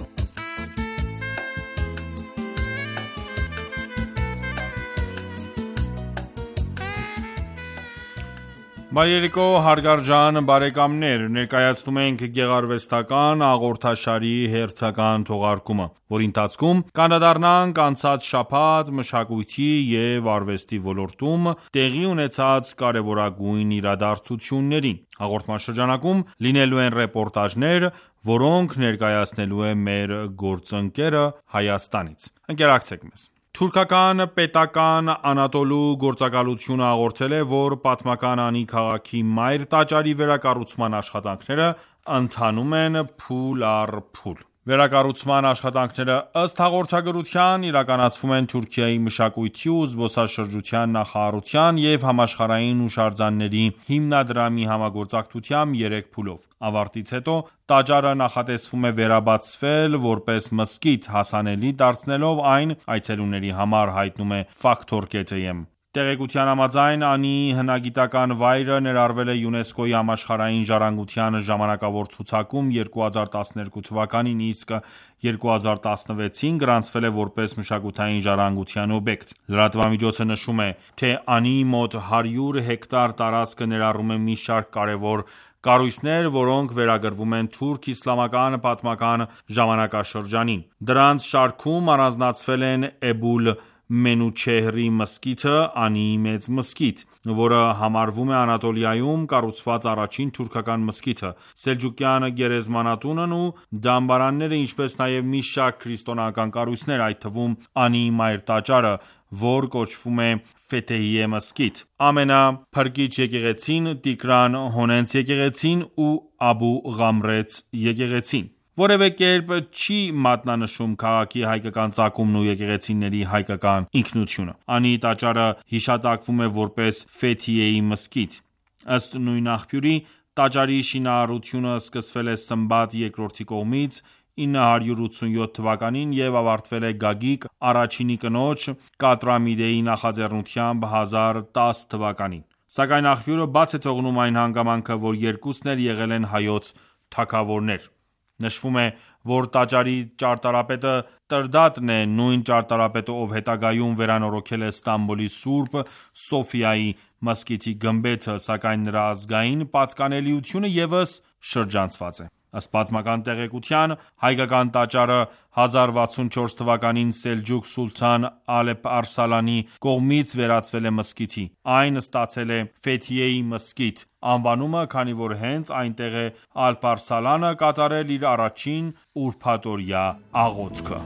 Բարերիկո հարգարժան բարեկամներ, ներկայացնում ենք գեղարվեստական հաղորդաշարի հերթական թողարկումը, որի ընթացքում կանդրադառնանք անցած շաբաթ մշակույթի և արվեստի ոլորտում տեղի ունեցած կարևորագույն իրադարձություններին։ Հաղորդման շրջանակում լինելու են ռեպորտաժներ, որոնք ներկայացնելու է մեր գործընկերը Հայաստանից։ Ընկերակցեք մեզ։ Թուրքական պետական Անատոլու գործակալությունը հաղորդել է, որ պատմական Անի քաղաքի մայր տաճարի վերակառուցման աշխատանքները ընթանում են փուլ առ փուլ։ Վերակառուցման աշխատանքները ըստ հաղորդագրության իրականացվում են Թուրքիայի մշակույթի ու զբոսաշրջության նախարարության և համաշխարհային հուշարձանների հիմնադրամի համագործակցությամբ երեք փուլով։ Ավարտից հետո տաճարը նախատեսվում է վերաբացվել որպես մզկիթ, հասանելի դարձնելով այն այցելուների համար, հայտնում է Factor.am։ Տեղեկության համաձայն Անիի հնագիտական վայրը ներառվել է ՅՈՒՆԵՍԿՕ-ի համաշխարհային ժառանգության ժամանակավոր ցուցակում երկու հազար տասներկու թվականին, իսկ երկու հազար տասնվեցին գրանցվել է որպես մշակութային ժառանգության օբյեկտ։ Լրատվամիջոցը նշում է, թե Անիի մոտ հարյուր հեկտար տարածքը ներառում է մի շարք կարևոր կառույցներ, որոնք վերագրվում են թուրք-իսլամական պատմական ժամանակաշրջանին։ Դրանց շարքում առանձնացվել են Էբուլ Մենուչեհրի մզկիթը, Անիի մեծ մզկիթ, որը համարվում է Անատոլիայում կառուցված առաջին թուրքական մզկիթը, Սելջուկյան գերեզմանատունն ու դամբարանները, ինչպես նաև մի շարք քրիստոնեական կառույցներ, այդ թվում Անիի մայր տաճարը, որ կոչվում է Ֆեթեհիե մզկիթ, ամենափրկիչ եկեղեցին, Տիգրան Հոնենց եկեղեցին ու Աբու Ղամրեց եկեղեցին։ Որևէ կերպ չի մատնանշում քաղաքի հայկական ծագումն ու եկեղեցիների հայկական ինքնությունը։ Անիի տաճարը հիշատակվում է որպես Ֆեթիեի մզկիթ։ Ըստ նույն աղբյուրի, տաճարի շինարարությունը սկսվել է Սմբատ երկրորդի կողմից ինը հարյուր ութսունյոթ թվականին և ավարտվել է Գագիկ առաջինի կնոջ Կատրամիրեի նախաձեռնությամբ հազար տասը թվականին։ Սակայն աղբյուրը բաց է թողնում այն հանգամանքը, որ երկուսն էլ եղել են հայոց թագավորներ։ Նշվում է, որ տաճարի ճարտարապետը Տրդատն է, նույն ճարտարապետը, ով հետագայում վերանորոգել է Ստամբուլի Սուրբ Սոֆիայի մզկիթի գմբեթը, սակայն նրա ազգային պատկանելիությունը ևս շրջանցված է։ Ըստ պատմական տեղեկության, հայկական տաճարը հազար վաթսունչորս թվականին Սելջուկ սուլթան Ալեպ Արսալանի կողմից վերածվել է մզկիթի։ Այն ստացել է Ֆեթիեի մզկիթ անվանումը, քանի որ հենց այնտեղ է Ալպ Արսալանը կատարել իր առաջին ուրբաթօրյա աղոթքը։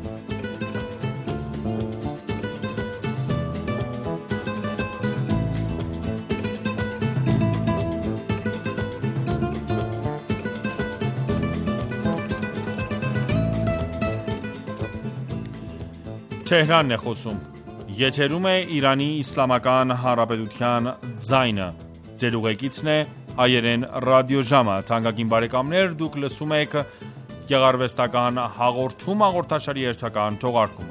Թեհրանն է խոսում։ Եթերում է Իրանի Իսլամական Հանրապետության ձայնը։ Ձեր ուղեկիցն է հայերեն ռադիոժամը։ Թանկագին բարեկամներ, դուք լսում եք գեղարվեստական հաղորդում հաղորդաշարի հերթական թողարկումը։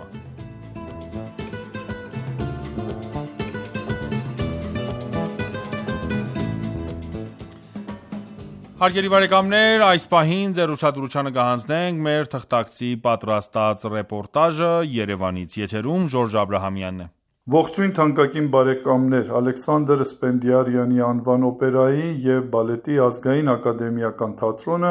Հարգելի բարեկամներ, այս պահին ձեր ուշադրությանը կհանձնենք մեր թղթակցի պատրաստած ռեպորտաժը Երևանից։ Եթերում Ժորժ Աբրահամյանն է։ Ողջույն թանկագին բարեկամներ, Ալեքսանդր Սպենդիարյանի անվան օպերայի և բալետի ազգային ակադեմիական թատրոնը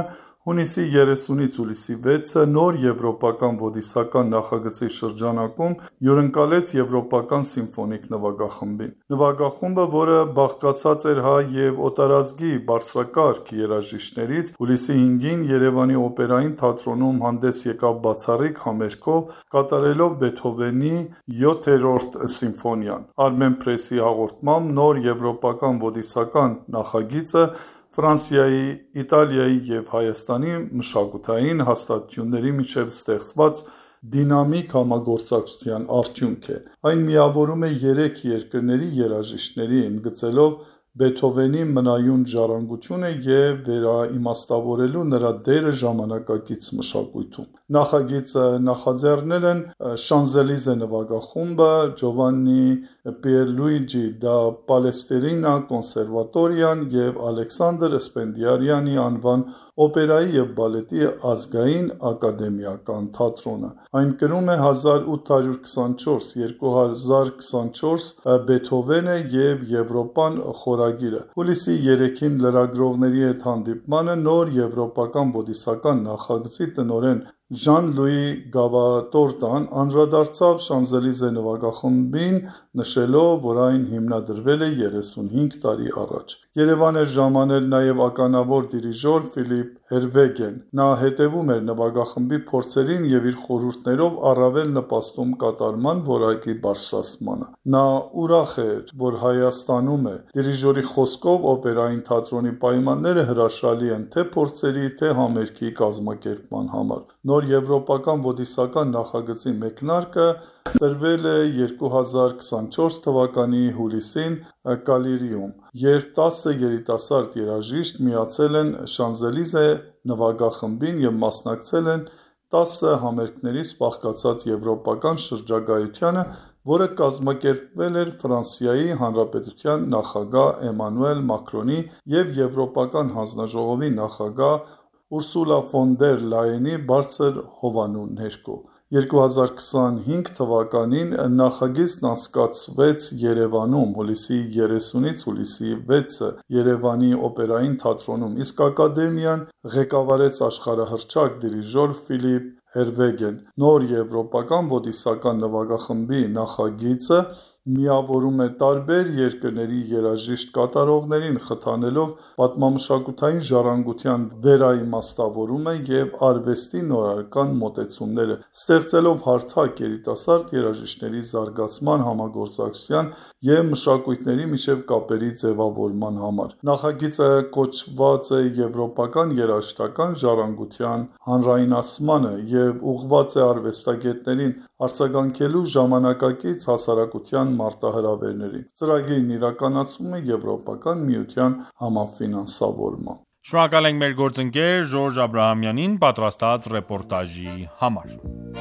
Հունիսի երեսունից հուլիսի վեցը նոր եվրոպական ոդիսական նախագծի շրջանակում հյուրընկալեց Եվրոպական սիմֆոնիկ նվագախմբին։ Նվագախումբը, որը բաղկացած էր հայ և օտարազգի բարձրակարգ երաժիշտներից, հուլիսի հինգին Երևանի օպերային թատրոնում հանդես եկավ բացառիկ համերգով, կատարելով Բեթհովենի յոթերորդ սիմֆոնիան։ Armenpress-ի հաղորդմամբ նոր եվրոպական ոդիսական նախագիծը Ֆրանսիայի, Իտալիայի և Հայաստանի մշակութային հաստատությունների միջև ստեղծված դինամիկ համագործակցության արդյունք է։ Այն միավորում է երեք երկրների երաժիշտների, ընդգծելով Բեթհովենի մնայուն ժառանգությունը և վերաիմաստավորելու նրա դերը ժամանակակից մշակույթում։ Նախագիծը նախաձեռնել են Շանզելիզե նվագախումբը, Ջովաննի Պիերլուիջի դա Պալեստրինա կոնսերվատորիան և Ալեքսանդր Սպենդիարյանի անվան օպերայի և բալետի ազգային ակադեմիական թատրոնը։ Այն կրում է հազար ութ հարյուր քսանչորս - երկու հազար քսանչորս Բեթհովենը և Եվրոպան խորագիրը։ Հուլիսի երեքին լրագրողների հետ հանդիպմանը նոր եվրոպական ոդիսական նախագծի տնօրեն Ժան-Լուի Գավատորտան անդրադարձավ Շանզելիզե նվագախմբին, նշելով, որ այն հիմնադրվել է երեսունհինգ տարի առաջ։ Երևան էր ժամանել նաև ականավոր դիրիժոր Ֆիլիպ Հերվեգեն։ Նա հետևում էր նվագախմբի փորձերին և իր խորհուրդներով առավել նպաստում կատարման որակի բարձրացմանը։ Նա ուրախ էր, որ Հայաստանում է։ Դիրիժորի խոսքով օպերային թատրոնի պայմանները հրաշալի են թե փորձերի, թե համերգի կազմակերպման համար։ Նոր եվրոպական ոդիսական նախագծի մեկնարկը տրվել է երկու հազար քսանչորս թվականի հուլիսին Կալիրիում, երբ տասը երիտասարդ երաժիշտ միացել են Շանզելիզե նվագախմբին և մասնակցել են տասը համերգներից բաղկացած եվրոպական շրջագայությանը, որը կազմակերպվել էր Ֆրանսիայի Հանրապետության նախագահ Էմանուել Մակրոնի և Եվրոպական հանձնաժողովի նախագահ Ուրսուլա ֆոն դեր Լայենի բարձր հովանու ներքո։ երկու հազար քսանհինգ թվականին նախագիծն անցկացվեց Երևանում հուլիսի երեսունից հուլիսի վեցը Երևանի օպերային թատրոնում, իսկ ակադեմիան ղեկավարեց աշխարհահռչակ դիրիժոր Ֆիլիպ Հերվեգեն։ Նոր եվրոպական ոդիսական նվագախմբի նախագիծը միավորում է տարբեր երկրների երաժիշտ կատարողներին, խթանելով պատմամշակութային ժառանգության վերաիմաստավորումը և արվեստի նորարարական մոտեցումները, ստեղծելով հարթակ երիտասարդ երաժիշտների զարգացման, համագործակցության և մշակույթների միջև կապերի ձևավորման համար։ Նախագիծը կոչված է Եվրոպական երաժշտական ժառանգության հանրայնացմանը և ուղղված է արվեստագետներին արձագանքելու ժամանակակից հասարակության մարտահրավերներին։ Ծրագիրն իրականացվում է Եվրոպական միության համաֆինանսավորմամբ։ Շնորհակալ ենք մեր գործընկեր Ժորժ Աբրահամյանին պատրաստած ռեպորտաժի համար։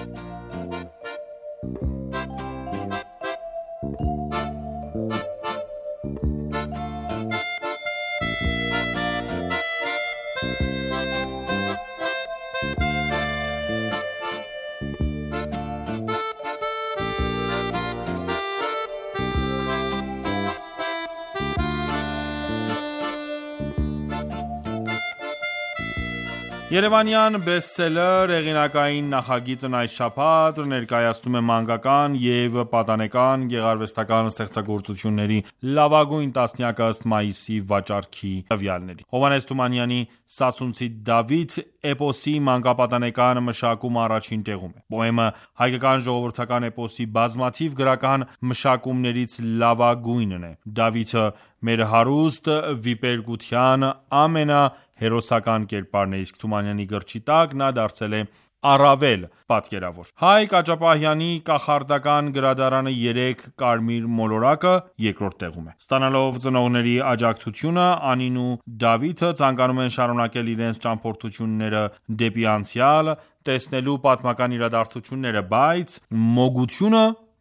Երևանյան բեսթսելեր հեղինակային նախագիծն այս շաբաթ ներկայացնում է մանկական և պատանեկան գեղարվեստական ստեղծագործությունների լավագույն տասնյակը ըստ մայիսի վաճառքի տվյալների։ Հովհաննես Թումանյանի «Սասունցի Դավիթ» էպոսի մանկապատանեկան մշակումը առաջին տեղում է։ Պոեմը հայկական ժողովրդական էպոսի բազմաթիվ գրական մշակումներից լավագույնն է։ Դավիթը մեր հարուստ վիպերգության ամենահերոսական կերպարն է, իսկ Թումանյանի գրչի տակ նա դարձել է առավել պատկերավոր։ Հայկ Աճապահյանի «Կախարդական գրադարանը երեք կարմիր մոլորակը» երկրորդ տեղում է։ Ստանալով ծնողների աջակցությունը, Անին ու Դավիթը ցանկանում են շարունակել իրենց ճամփորդությունները դեպի անցյալ, տեսնելու պատմական իրադարձությունները, բայց մոգությունը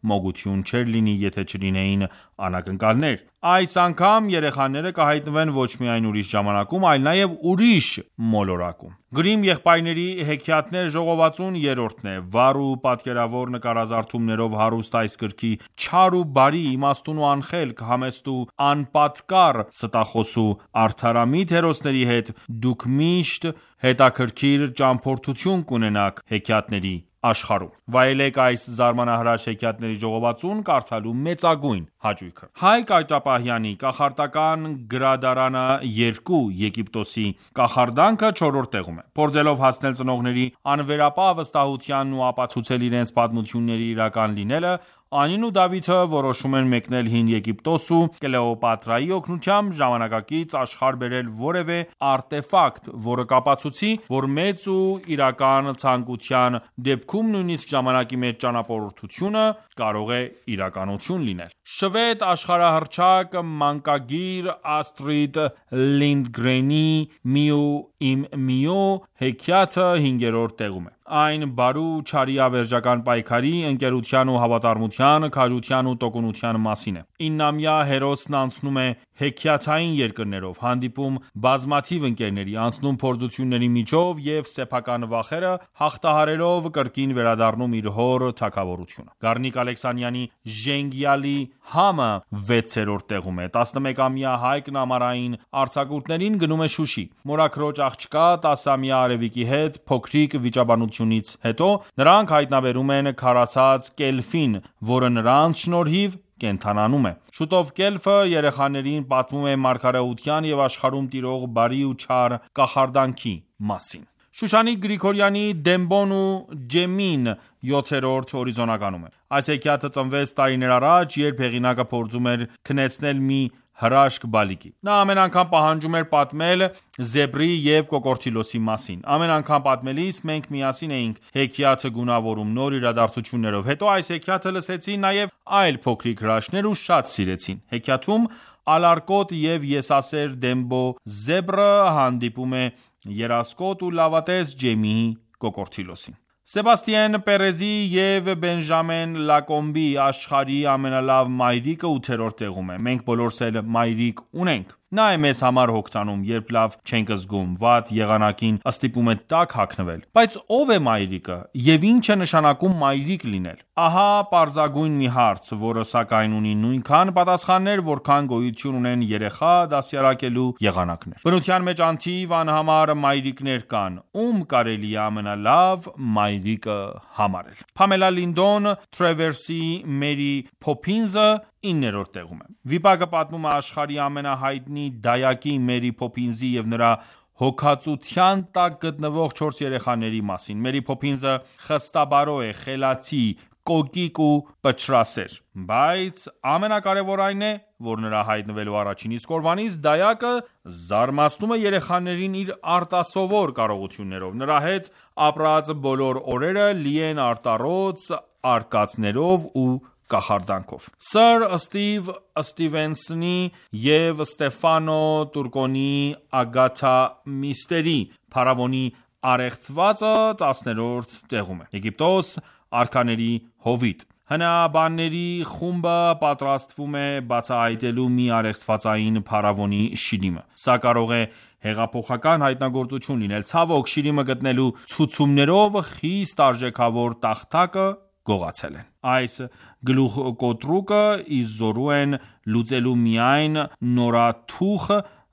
մոգություն չէր լինի, եթե չլինեին անակնկալներ։ Այս անգամ երեխաները կհայտնվեն ոչ միայն ուրիշ ժամանակում, այլ նաև ուրիշ մոլորակում։ Գրիմ եղբայրների հեքիաթներ ժողովածուն երրորդն է։ Վառ ու պատկերավոր նկարազարդումներով հարուստ այս գրքի չար ու բարի, իմաստուն ու անխելք, համեստ ու անպատկառ ստախոս ու արդարամիտ հերոսների հետ դուք միշտ հետաքրքիր ճամփորդություն կունենաք հեքիաթների աշխարհում։ Վայելեք այս զարմանահրաշ հեքիաթների ժողովածուն կարդալու մեծագույն հաճույքը։ Հայկ Աճապահյանի «Կախարդական գրադարանը երկու. Եգիպտոսի կախարդանքը» չորրորդ տեղում է։ Փորձելով հասնել ծնողների անվերապահ վստահությանն ու ապացուցել իրենց պատմությունների իրական լինելը, Անին ու Դավիթը որոշում են մեկնել Հին Եգիպտոս ու Կլեոպատրայի օգնությամբ ժամանակակից աշխարհ բերել որևէ արտեֆակտ, որը կապացուցի, որ մեծ ու իրական ցանկության դեպքում նույնիսկ ժամանակի մեջ ճանապարհորդությունը կարող է իրականություն լինել։ Շվեդ աշխարհահռչակ մանկագիր Աստրիդ Լինդգրենի «Միու իմ Միո» հեքիաթը հինգերորդ տեղում է։ Այն բարու չարի ավերժական պայքարի, ընկերության ու հավատարմության, քաջության ու տոկունության մասին է։ Իննամյա հերոսն անցնում է հեքիաթային երկրներով, հանդիպում բազմաթիվ ընկերների, անցնում փորձությունների միջով և սեփական վախերը հաղթահարելով կրկին վերադառնում իր հոր թագավորությունը։ Գառնիկ Ալեքսանյանի «Ժենգյալի համը» վեցերորդ տեղում է։ տասնմեկամյա Հայկն ամառային արձակուրդներին գնում է Շուշի։ Մորաքրոջ աղջկա տասամյա Արևիկի հետ փոքրիկ վիճաբանությունից հետո նրանք հայտնաբերում են քարացած կելֆին, որը նրանց շնորհիվ կենդանանում է։ Շուտով կելֆը երեխաներին պատմում է մարգարեության և աշխարհում տիրող բարի ու չար կախարդանքի մասին։ Շուշանի Գրիգորյանի «Դեմբոն ու Ջեմին» յոթերորդ հորիզոնականում է։ Այս հեքիաթը ծնվեց տարիներ առաջ, երբ հեղինակը փորձում էր քնեցնել մի հրաշք բալիկի։ Նա ամեն անգամ պահանջում էր պատմել զեբրի և կոկորդիլոսի մասին։ Ամեն անգամ պատմելիս մենք միասին էինք հեքիաթը գունավորում նոր իրադարձություններով։ Հետո այս հեքիաթը լսեցին նաև այլ փոքրիկ հրաշքներ ու շատ սիրեցին։ Հեքիաթում Ալարկոտ և եսասեր Դեմբո զեբրը հանդիպում է երասկոտ ու լավատես Ջեմիի կոկորդիլոսին։ Սեբաստիեն Պերեզի և Բենժամեն Լակոմբի «Աշխարհի ամենալավ մայրիկը» ութերորդ տեղում է։ Մենք բոլորս էլ մայրիկ ունենք։ Նա է մեզ համար հոգցանում, երբ լավ չենք զգում, վատ եղանակին ստիպում է տաք հագնվել։ Բայց ով է մայրիկը և ինչ է նշանակում մայրիկ լինել։ Ահա պարզագույն մի հարց, որը սակայն ունի նույնքան պատասխաններ, որքան գոյություն ունեն երեխա դաստիարակելու եղանակներ։ Բնության մեջ անթիվ անհամար մայրիկներ կան, ում կարելի է ամենալավ մայրիկը համարել։ Փամելա Լինդոն Թրևերսի «Մերի Փոփինզը» իններորդ տեղում է։ Վիպակը պատմում է աշխարհի ամենահայտնի դայակի Մերի Փոփինզի և նրա հոգածության տակ գտնվող չորս երեխաների մասին։ Մերի Փոփինզը խստաբարո է, խելացի, կոկիկ ու պչրասեր։ Բայց ամենակարևոր այն է, որ նրա հայտնվելու առաջին իսկ օրվանից դայակը զարմացնում է երեխաներին իր արտասովոր կարողություններով։ Նրա հետ ապրած բոլոր օրերը լի են արտառոց արկածներով ու կախարդանքով։ Սր Ստիվ Ստիվենսոնի և Ստեֆանո Տուրկոնի Ագաթա Միստերի փարավոնի առեղծվածը տասներորդ տեղում է։ Եգիպտոս արքաների հովիտ։ Հնաբանների խումբը պատրաստվում է բացահայտելու մի առեղծվածային փարավոնի շիրիմը։ Սա կարող է հեղափոխական հայտնագործություն լինել։ Ցավոք, շիրիմը գտնելու ցուցումներով խիստ արժեքավոր տախտակը գողացել են։ Այս գլուխկոտրուկը իզորու են լուծելու միայն նորաթուխ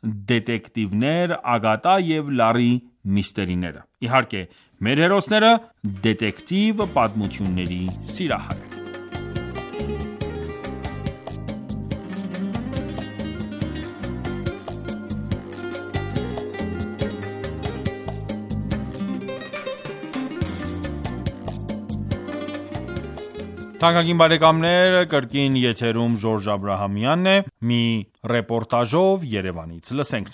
դետեկտիվներ Ագատա և Լարի միստերիները։ Իհարկե, մեր հերոսները դետեկտիվ պատմությունների սիրահար են։ Թանկագին բարեկամներ, կրկին եթերում Ժորժ Աբրահամյանն է, մի ռեպորտաժով Երևանից, լսենք նրան։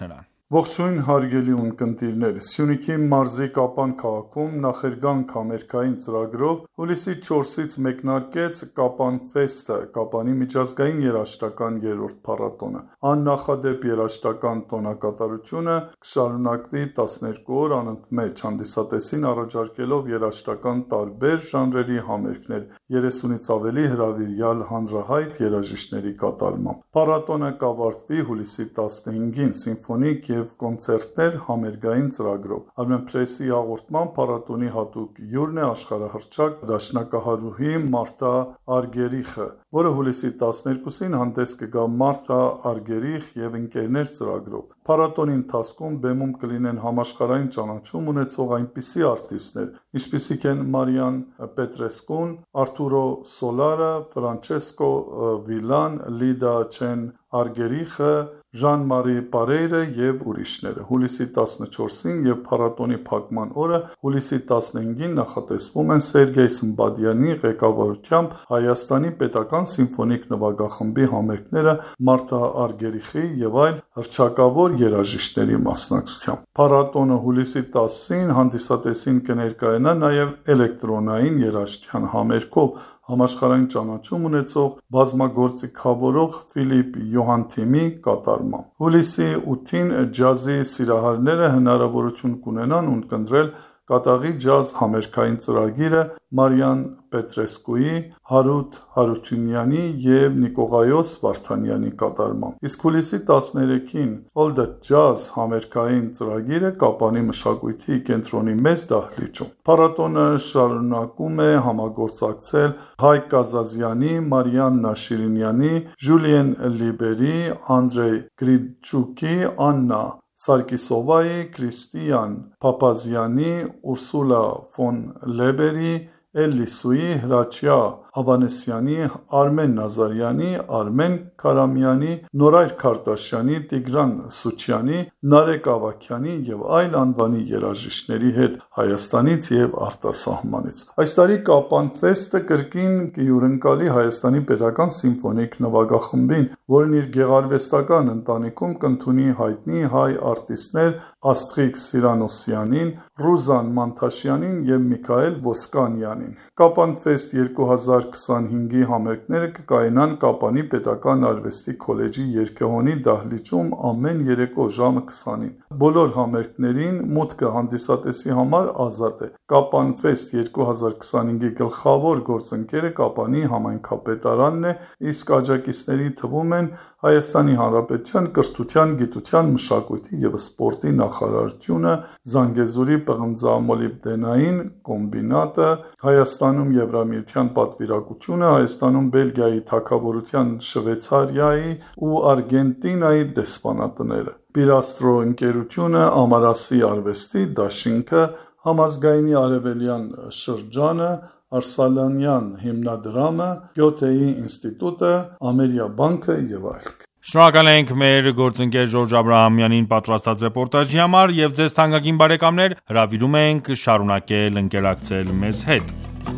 Ողջույն հարգելի ունկնդիրներ, Սյունիքի մարզի Կապան քաղաքում նախերգանք համերգային ծրագրով հուլիսի չորսից մեկնարկեց Կապան ֆեստը, Կապանի միջազգային երաժշտական երրորդ փառատոնը։ Աննախադեպ երաժշտական տոնակատարությունը կշարունակվի տասներկու օր անընդմեջ, հանդիսատեսին առաջարկելով երաժշտական տարբեր ժանրերի համերգներ, երեսունից ավելի հրավիրյալ հանրահայտ երաժիշտների կատարմամբ։ Փառատոնը կավարտվի հուլիսի տասնհինգին սիմֆոնիկ և կոնցերտներ համերգային ծրագրով։ Armenpress-ի հաղորդմամբ փառատոնի հատուկ հյուրն է աշխարհահռչակ դաշնակահարուհի Մարտա Արգերիխը, որը հուլիսի տասներկուսին հանդես կգա Մարտա Արգերիխ և ընկերներ ծրագրով։ Փառատոնի ընթացքում բեմում կլինեն համաշխարհային ճանաչում ունեցող այնպիսի արտիստներ, ինչպիսիք են Մարիան Պետրեսկուն, Արթուրո Սոլարը, Ֆրանչեսկո Վիլան, Լիդա Չեն Արգերիխը, Ժան-Մարի Պարեյրը և ուրիշները։ Հուլիսի տասնչորսին և փառատոնի փակման օրը հուլիսի տասնհինգին նախատեսվում են Սերգեյ Սմբադյանի ղեկավարությամբ Հայաստանի պետական սիմֆոնիկ նվագախմբի համերգները Մարտա Արգերիխի և այլ հռչակավոր երաժիշտների մասնակցությամբ։ Փառատոնը հուլիսի տասին հանդիսատեսին կներկայանա նաև էլեկտրոնային երաժշտության համերգով համաշխարհային ճանաչում ունեցող բազմագործիքավորող Ֆիլիպ Յոհանթիմի կատարմամբ։ Հուլիսի ութին ջազի սիրահարները հնարավորություն կունենան ունկնդրել կատաղի ջազ համերգային ծրագիրը Մարիան Պետրեսկուի, Հարութ Հարությունյանի և Նիկողայոս Վարդանյանի կատարմամբ։ Իսկ հուլիսի տասներեքին All That Jazz համերգային ծրագիրը Կապանի մշակույթի կենտրոնի մեծ դահլիճում։ Փառատոնը շարունակում է համագործակցել Հայկ Կազազյանի, Մարիան Նաշիրինյանի, Ժուլիեն Լիբերի, Անդրեյ Գրիջուկի, Աննա Սարկիսովայի, Քրիստիան Փափազյանի, Ուրսուլա ֆոն Լեբերի, Էլլիսուի, Հրաչյա Ավանեսյանի, Արմեն Նազարյանի, Արմեն Քարամյանի, Նորայր Քարտաշյանի, Տիգրան Սուչյանի, Նարեկ Ավագյանի և այլ անվանի երաժիշտների հետ Հայաստանից և արտասահմանից։ Այս տարի Կապան ֆեստը կրկին կհյուրընկալի Հայաստանի պետական սիմֆոնիկ նվագախմբին, որն իր գեղարվեստական ընտանիքում կընդունի հայտնի հայ արտիստներ Աստղիկ Սիրանոսյանին, Ռուզան Մանթաշյանին և Միքայել Ոսկանյանին։ Կապան ֆեստ երկու հազար քսանհինգի համերգները կկայանան Կապանի պետական արվեստի քոլեջի երգեհոնի դահլիճում ամեն երեկո ժամը քսանին։ Բոլոր համերգներին մուտքը հանդիսատեսի համար ազատ է։ Կապան ֆեստ երկու հազար քսանհինգի գլխավոր գործընկերը Կապանի համայնքապետարանն է, իսկ աջակիցների թվում են Հայաստանի Հանրապետության կրթության, գիտության, մշակույթի և սպորտի նախարարությունը, Զանգեզուրի պղնձամոլիբդենային կոմբինատը, Հայաստանում Եվրամիության պատվիրակությունը, Հայաստանում Բելգիայի թագավորության, Շվեյցարիայի ու Արգենտինայի դեսպանատները, Պիրաստրո ընկերությունը, Ամարասի արվեստի դաշինքը, Համազգայինի արևելյան շրջանը, Արսալանյան հիմնադրամը, Գյոթեի ինստիտուտը, Ամերիա բանկը և այլն։ Շնորհակալ ենք մեր գործընկեր Ժորժ Աբրահամյանին պատրաստած ռեպորտաժի համար և ձեզ թանկագին բարեկամներ հրավիրում ենք շարունակել ընկերակցել մեզ հետ։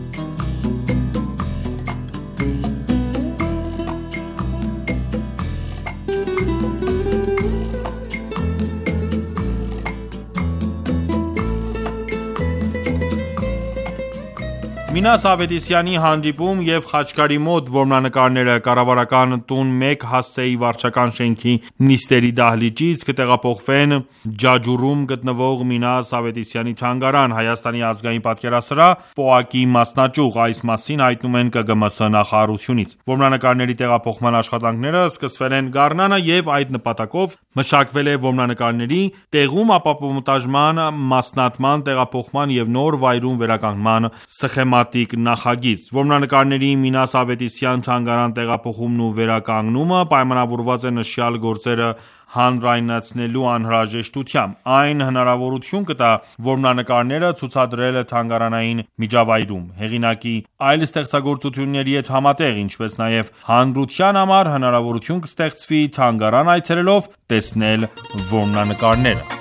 Մինաս Ավետիսյանի հանդիպում և Խաչկարի մոտ որմնանկարները կառավարական տուն մեկ հասցեի վարչական շենքի նիստերի դահլիճից կտեղափոխվեն Ջաջուրում գտնվող Մինաս Ավետիսյանի թանգարան, Հայաստանի ազգային պատկերասրահ, պոակի մասնաճյուղ, այս մասին հայտնում են Կ Գ M S նախարարությունից։ Որմնանկարների տեղափոխման աշխատանքները սկսվել են գարնանը և այդ նպատակով մշակվել է որմնանկարների տեղում ապամոնտաժման, մասնատման, տեղափոխման և նոր վայրում վերականգնման սխեմատիկ նախագիծ։ Որմնանկարների Մինաս Ավետիսյան թանգարան տեղափոխումն ու վերականգնումը պայմանավորված է նշյալ գործերը հանրայնացնելու անհրաժեշտությամբ։ Այն հնարավորություն կտա որմնանկարները ցուցադրել թանգարանային միջավայրում, հեղինակի այլ ստեղծագործությունների հետ համատեղ, ինչպես նաև հանրության համար հնարավորություն կստեղծվի թանգարան այցելելով տեսնել որմնանկարները։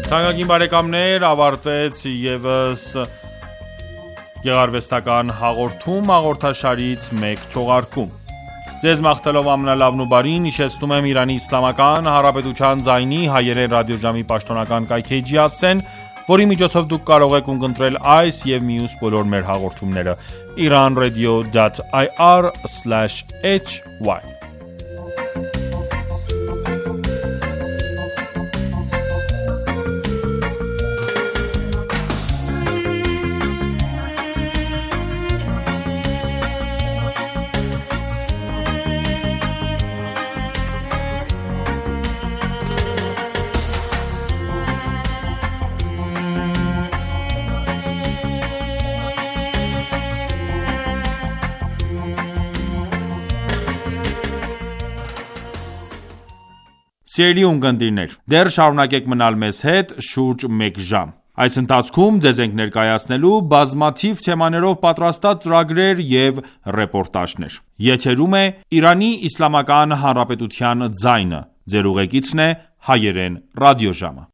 Թանկագին բարեկամներ, ավարտվեց եւս գեղարվեստական հաղորդում հաղորդաշարից մեկ թողարկում։ Ձեզ մաղթելով ամենալավն ու բարին, հիշեցնում եմ Իրանի Իսլամական Հանրապետության ձայնի հայերեն ռադիոժամի պաշտոնական կայքէջի ասեն, որի միջոցով դուք կարող եք ունկնդրել այս եւ մյուս բոլոր մեր հաղորդումները iran radio dot i r slash h y Սիրելի ունկնդիրներ, դեռ շարունակեք մնալ մեզ հետ շուրջ մեկ ժամ։ Այս ընթացքում ձեզ ենք ներկայացնելու բազմաթիվ թեմաներով պատրաստած ծրագրեր եւ ռեպորտաժներ։ Եթերում է Իրանի Իսլամական Հանրապետության ձայնը։ Ձեր ուղեկիցն է հայերեն ռադիոժամը։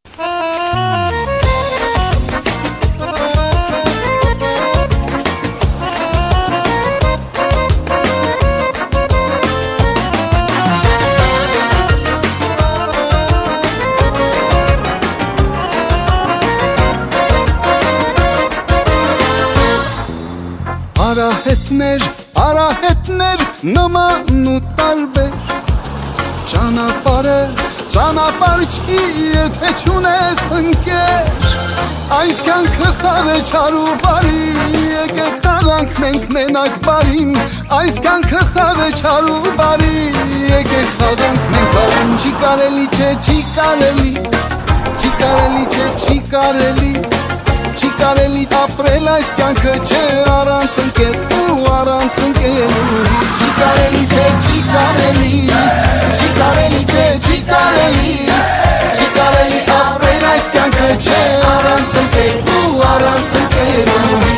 Արահետներ, արահետներ, նման ու տարբեր Ճանապարհը, ճանապարհ չի, եթե չունես ընկեր Այս կյանքը խաղ է չար ու բարի, եկեք խաղանք մենք մենակ բարին Այս կյանքը խաղ է չար ու բարի, եկեք խաղանք մենք բարին Չի կարելի չէ, չի կարելի, չի կարելի չէ, չի կարելի Չի կարելի ապրել այս կյանքը չէ առանց ընկեր ու առանց ընկերուհի Չի կարելի չէ, չի կարելի, չի կարելի չէ, չի կարելի Չի կարելի ապրել այս կյանքը չէ առանց ընկեր ու առանց ընկերուհի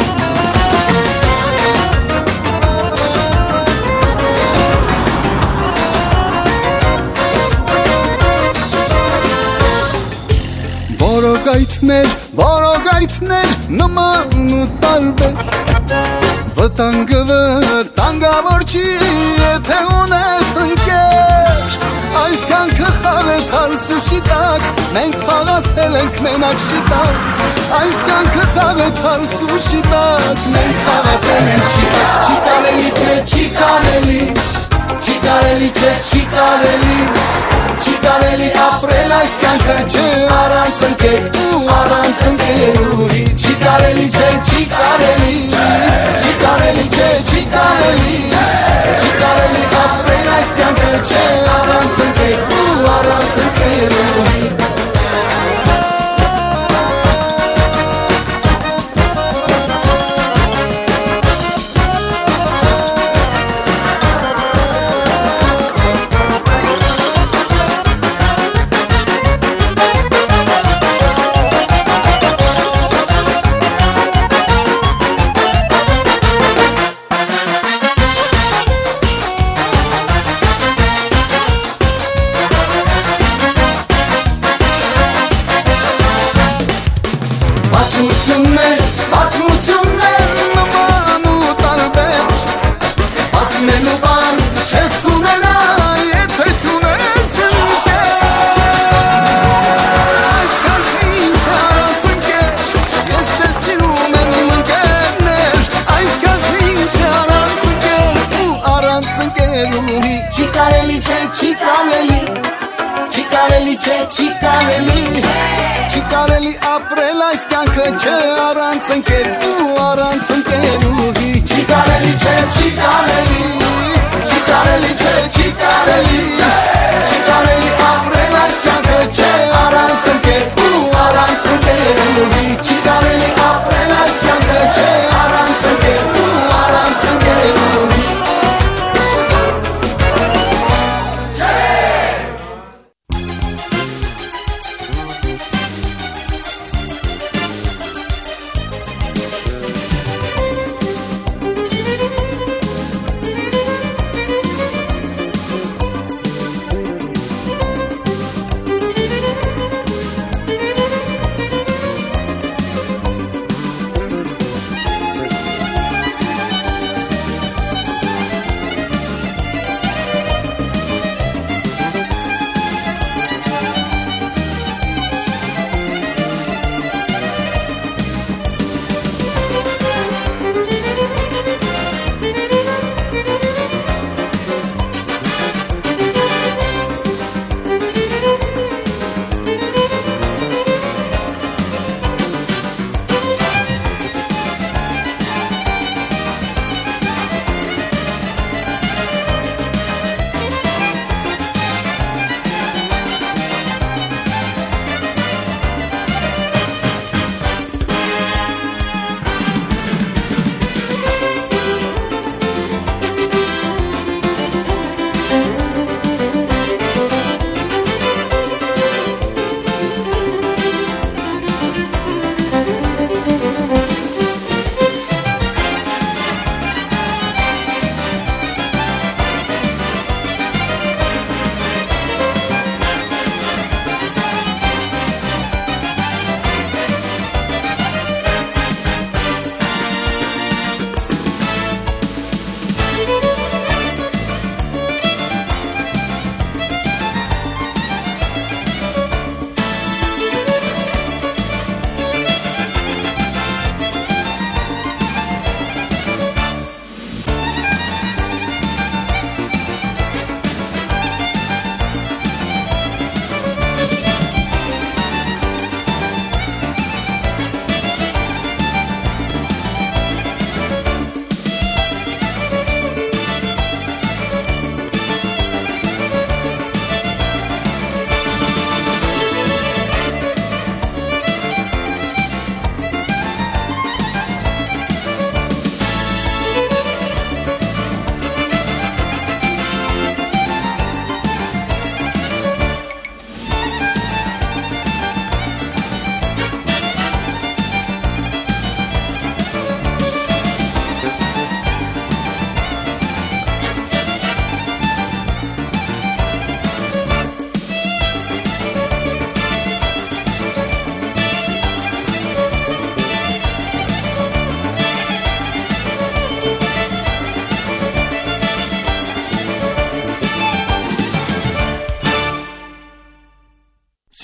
Որոգայթներ, որոգայթներ, նման ու տարբեր Վտանգը վտանգավոր չի, եթե ունես ընկեր Այս կյանքը խաղ է թարս ու շիտակ, մենք խաղացել ենք մենակ շիտակ Այս կյանքը խաղ է թարս ու շիտակ, մենք խաղացել ենք շիտակ Չի կարելի չէ, չի կարելի, չի կարելի չէ, չի կարելի Չի կարելի ապրել այս կյանքը չէ առանց ընկեր ու առանց ընկերուհի Չի կարելի չէ, չի կարելի, չի կարելի չէ, չի կարելի Չի կարելի ապրել այս կյանքը չէ առանց ընկեր ու առանց ընկերուհի Չի կարելի, չի կարելի ապրել այս կյանքը չէ առանց ընկեր ու առանց ընկերուհի Չի կարելի չէ, չի կարելի, չի կարելի չէ, չի կարելի Չի կարելի ապրել այս կյանքը չէ առանց ընկեր ու առանց ընկերուհի Չի կարելի ապրել այս կյանքը չէ առանց ընկեր ու առանց ընկերուհի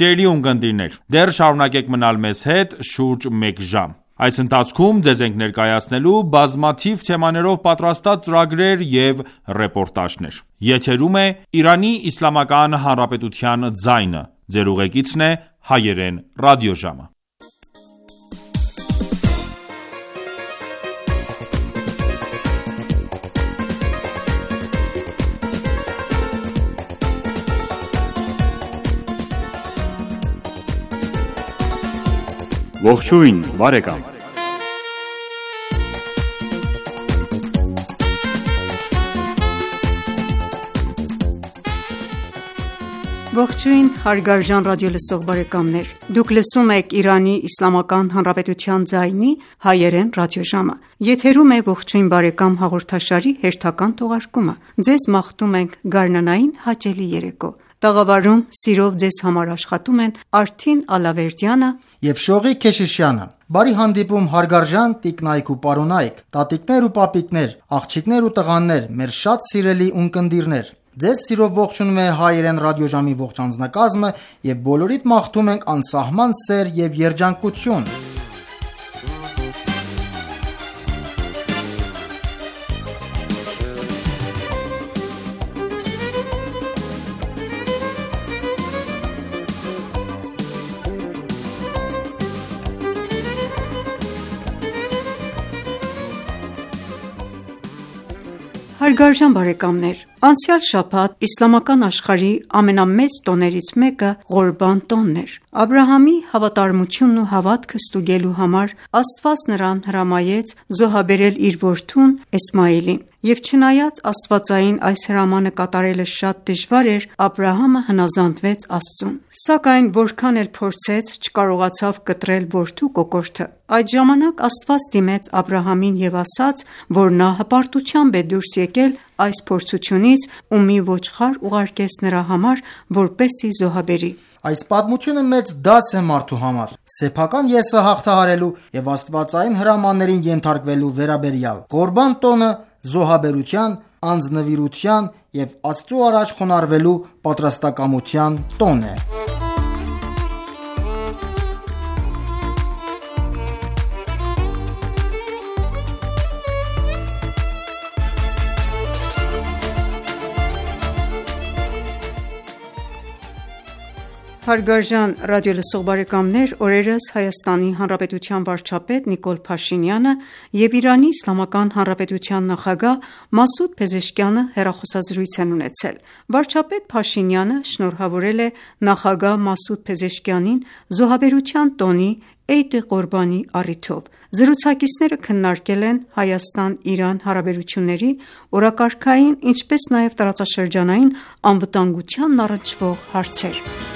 Սիրելի ունկնդիրներ, դեռ շարունակեք մնալ մեզ հետ շուրջ մեկ ժամ։ Այս ընթացքում ձեզ ենք ներկայացնելու բազմաթիվ թեմաներով պատրաստած ծրագրեր և ռեպորտաժներ։ Եթերում է Իրանի Իսլամական Հանրապետության ձայնը։ Ձեր ուղեկիցն է Հայերեն ռադիոժամը։ Ողջույն, բարեկամ։ Ողջույն, հարգարժան ռադիոլսող բարեկամներ։ Դուք լսում եք Իրանի Իսլամական Հանրապետության ձայնի հայերեն ռադիոժամը։ Եթերում է ողջույն բարեկամ հաղորդաշարի հերթական թողարկումը։ Ձեզ մաղթում ենք գարնանային հաճելի երեկո։ Տաղավարում սիրով ձեզ համար աշխատում են Արթին Ալավերդյանը և Շողիկ Քեշիշյանը։ Բարի հանդիպում հարգարժան տիկնայք ու պարոնայք, տատիկներ ու պապիկներ, աղջիկներ ու տղաներ, մեր շատ սիրելի ունկնդիրներ։ Ձեզ սիրով ողջունում է Հայերեն ռադիոժամի ողջ անձնակազմը և բոլորիդ մաղթում ենք անսահման սեր և երջանկություն։ Հարգարժան բարեկամներ, անցյալ շաբաթ իսլամական աշխարհի ամենամեծ տոներից մեկը Ղորբան տոնն էր։ Աբրահամի հավատարմությունն ու հավատքը ստուգելու համար Աստված նրան հրամայեց զոհաբերել իր որդուն Իսմայիլին, և չնայած աստվածային այս հրամանը կատարելը շատ դժվար էր, Աբրահամը հնազանդվեց Աստծուն։ Սակայն որքան էլ փորձեց, չկարողացավ կտրել որդու կոկորդը։ Այդ ժամանակ Աստված դիմեց Աբրահամին և ասաց, որ նա հպարտությամբ է դուրս եկել այս փորձությունից ու մի ոչխար ուղարկեց նրա համար, որպեսզի զոհաբերի։ Այս պատմությունը մեծ դաս է մարդու համար, սեփական եսը հաղթահարելու և աստվածային հրամաններին ենթարկվելու վերաբերյալ։ Ղորբան տոնը զոհաբերության, անձնվիրության և Աստծու առաջ խոնարհվելու պատրաստակամության տոն է։ Հարգարժան ռադիոլսող բարեկամներ, օրերս Հայաստանի Հանրապետության վարչապետ Նիկոլ Փաշինյանը և Իրանի Իսլամական Հանրապետության նախագահ Մասուդ Փեզեշքյանը հեռախոսազրույց են ունեցել։ Վարչապետ Փաշինյանը շնորհավորել է նախագահ Մասուդ Փեզեշքյանին զոհաբերության տոնի Էյդ Ղորբանի առիթով։ Զրուցակիցները քննարկել են Հայաստան-Իրան հարաբերությունների օրակարգային, ինչպես նաև տարածաշրջանային անվտանգությանն առնչվող հարցեր։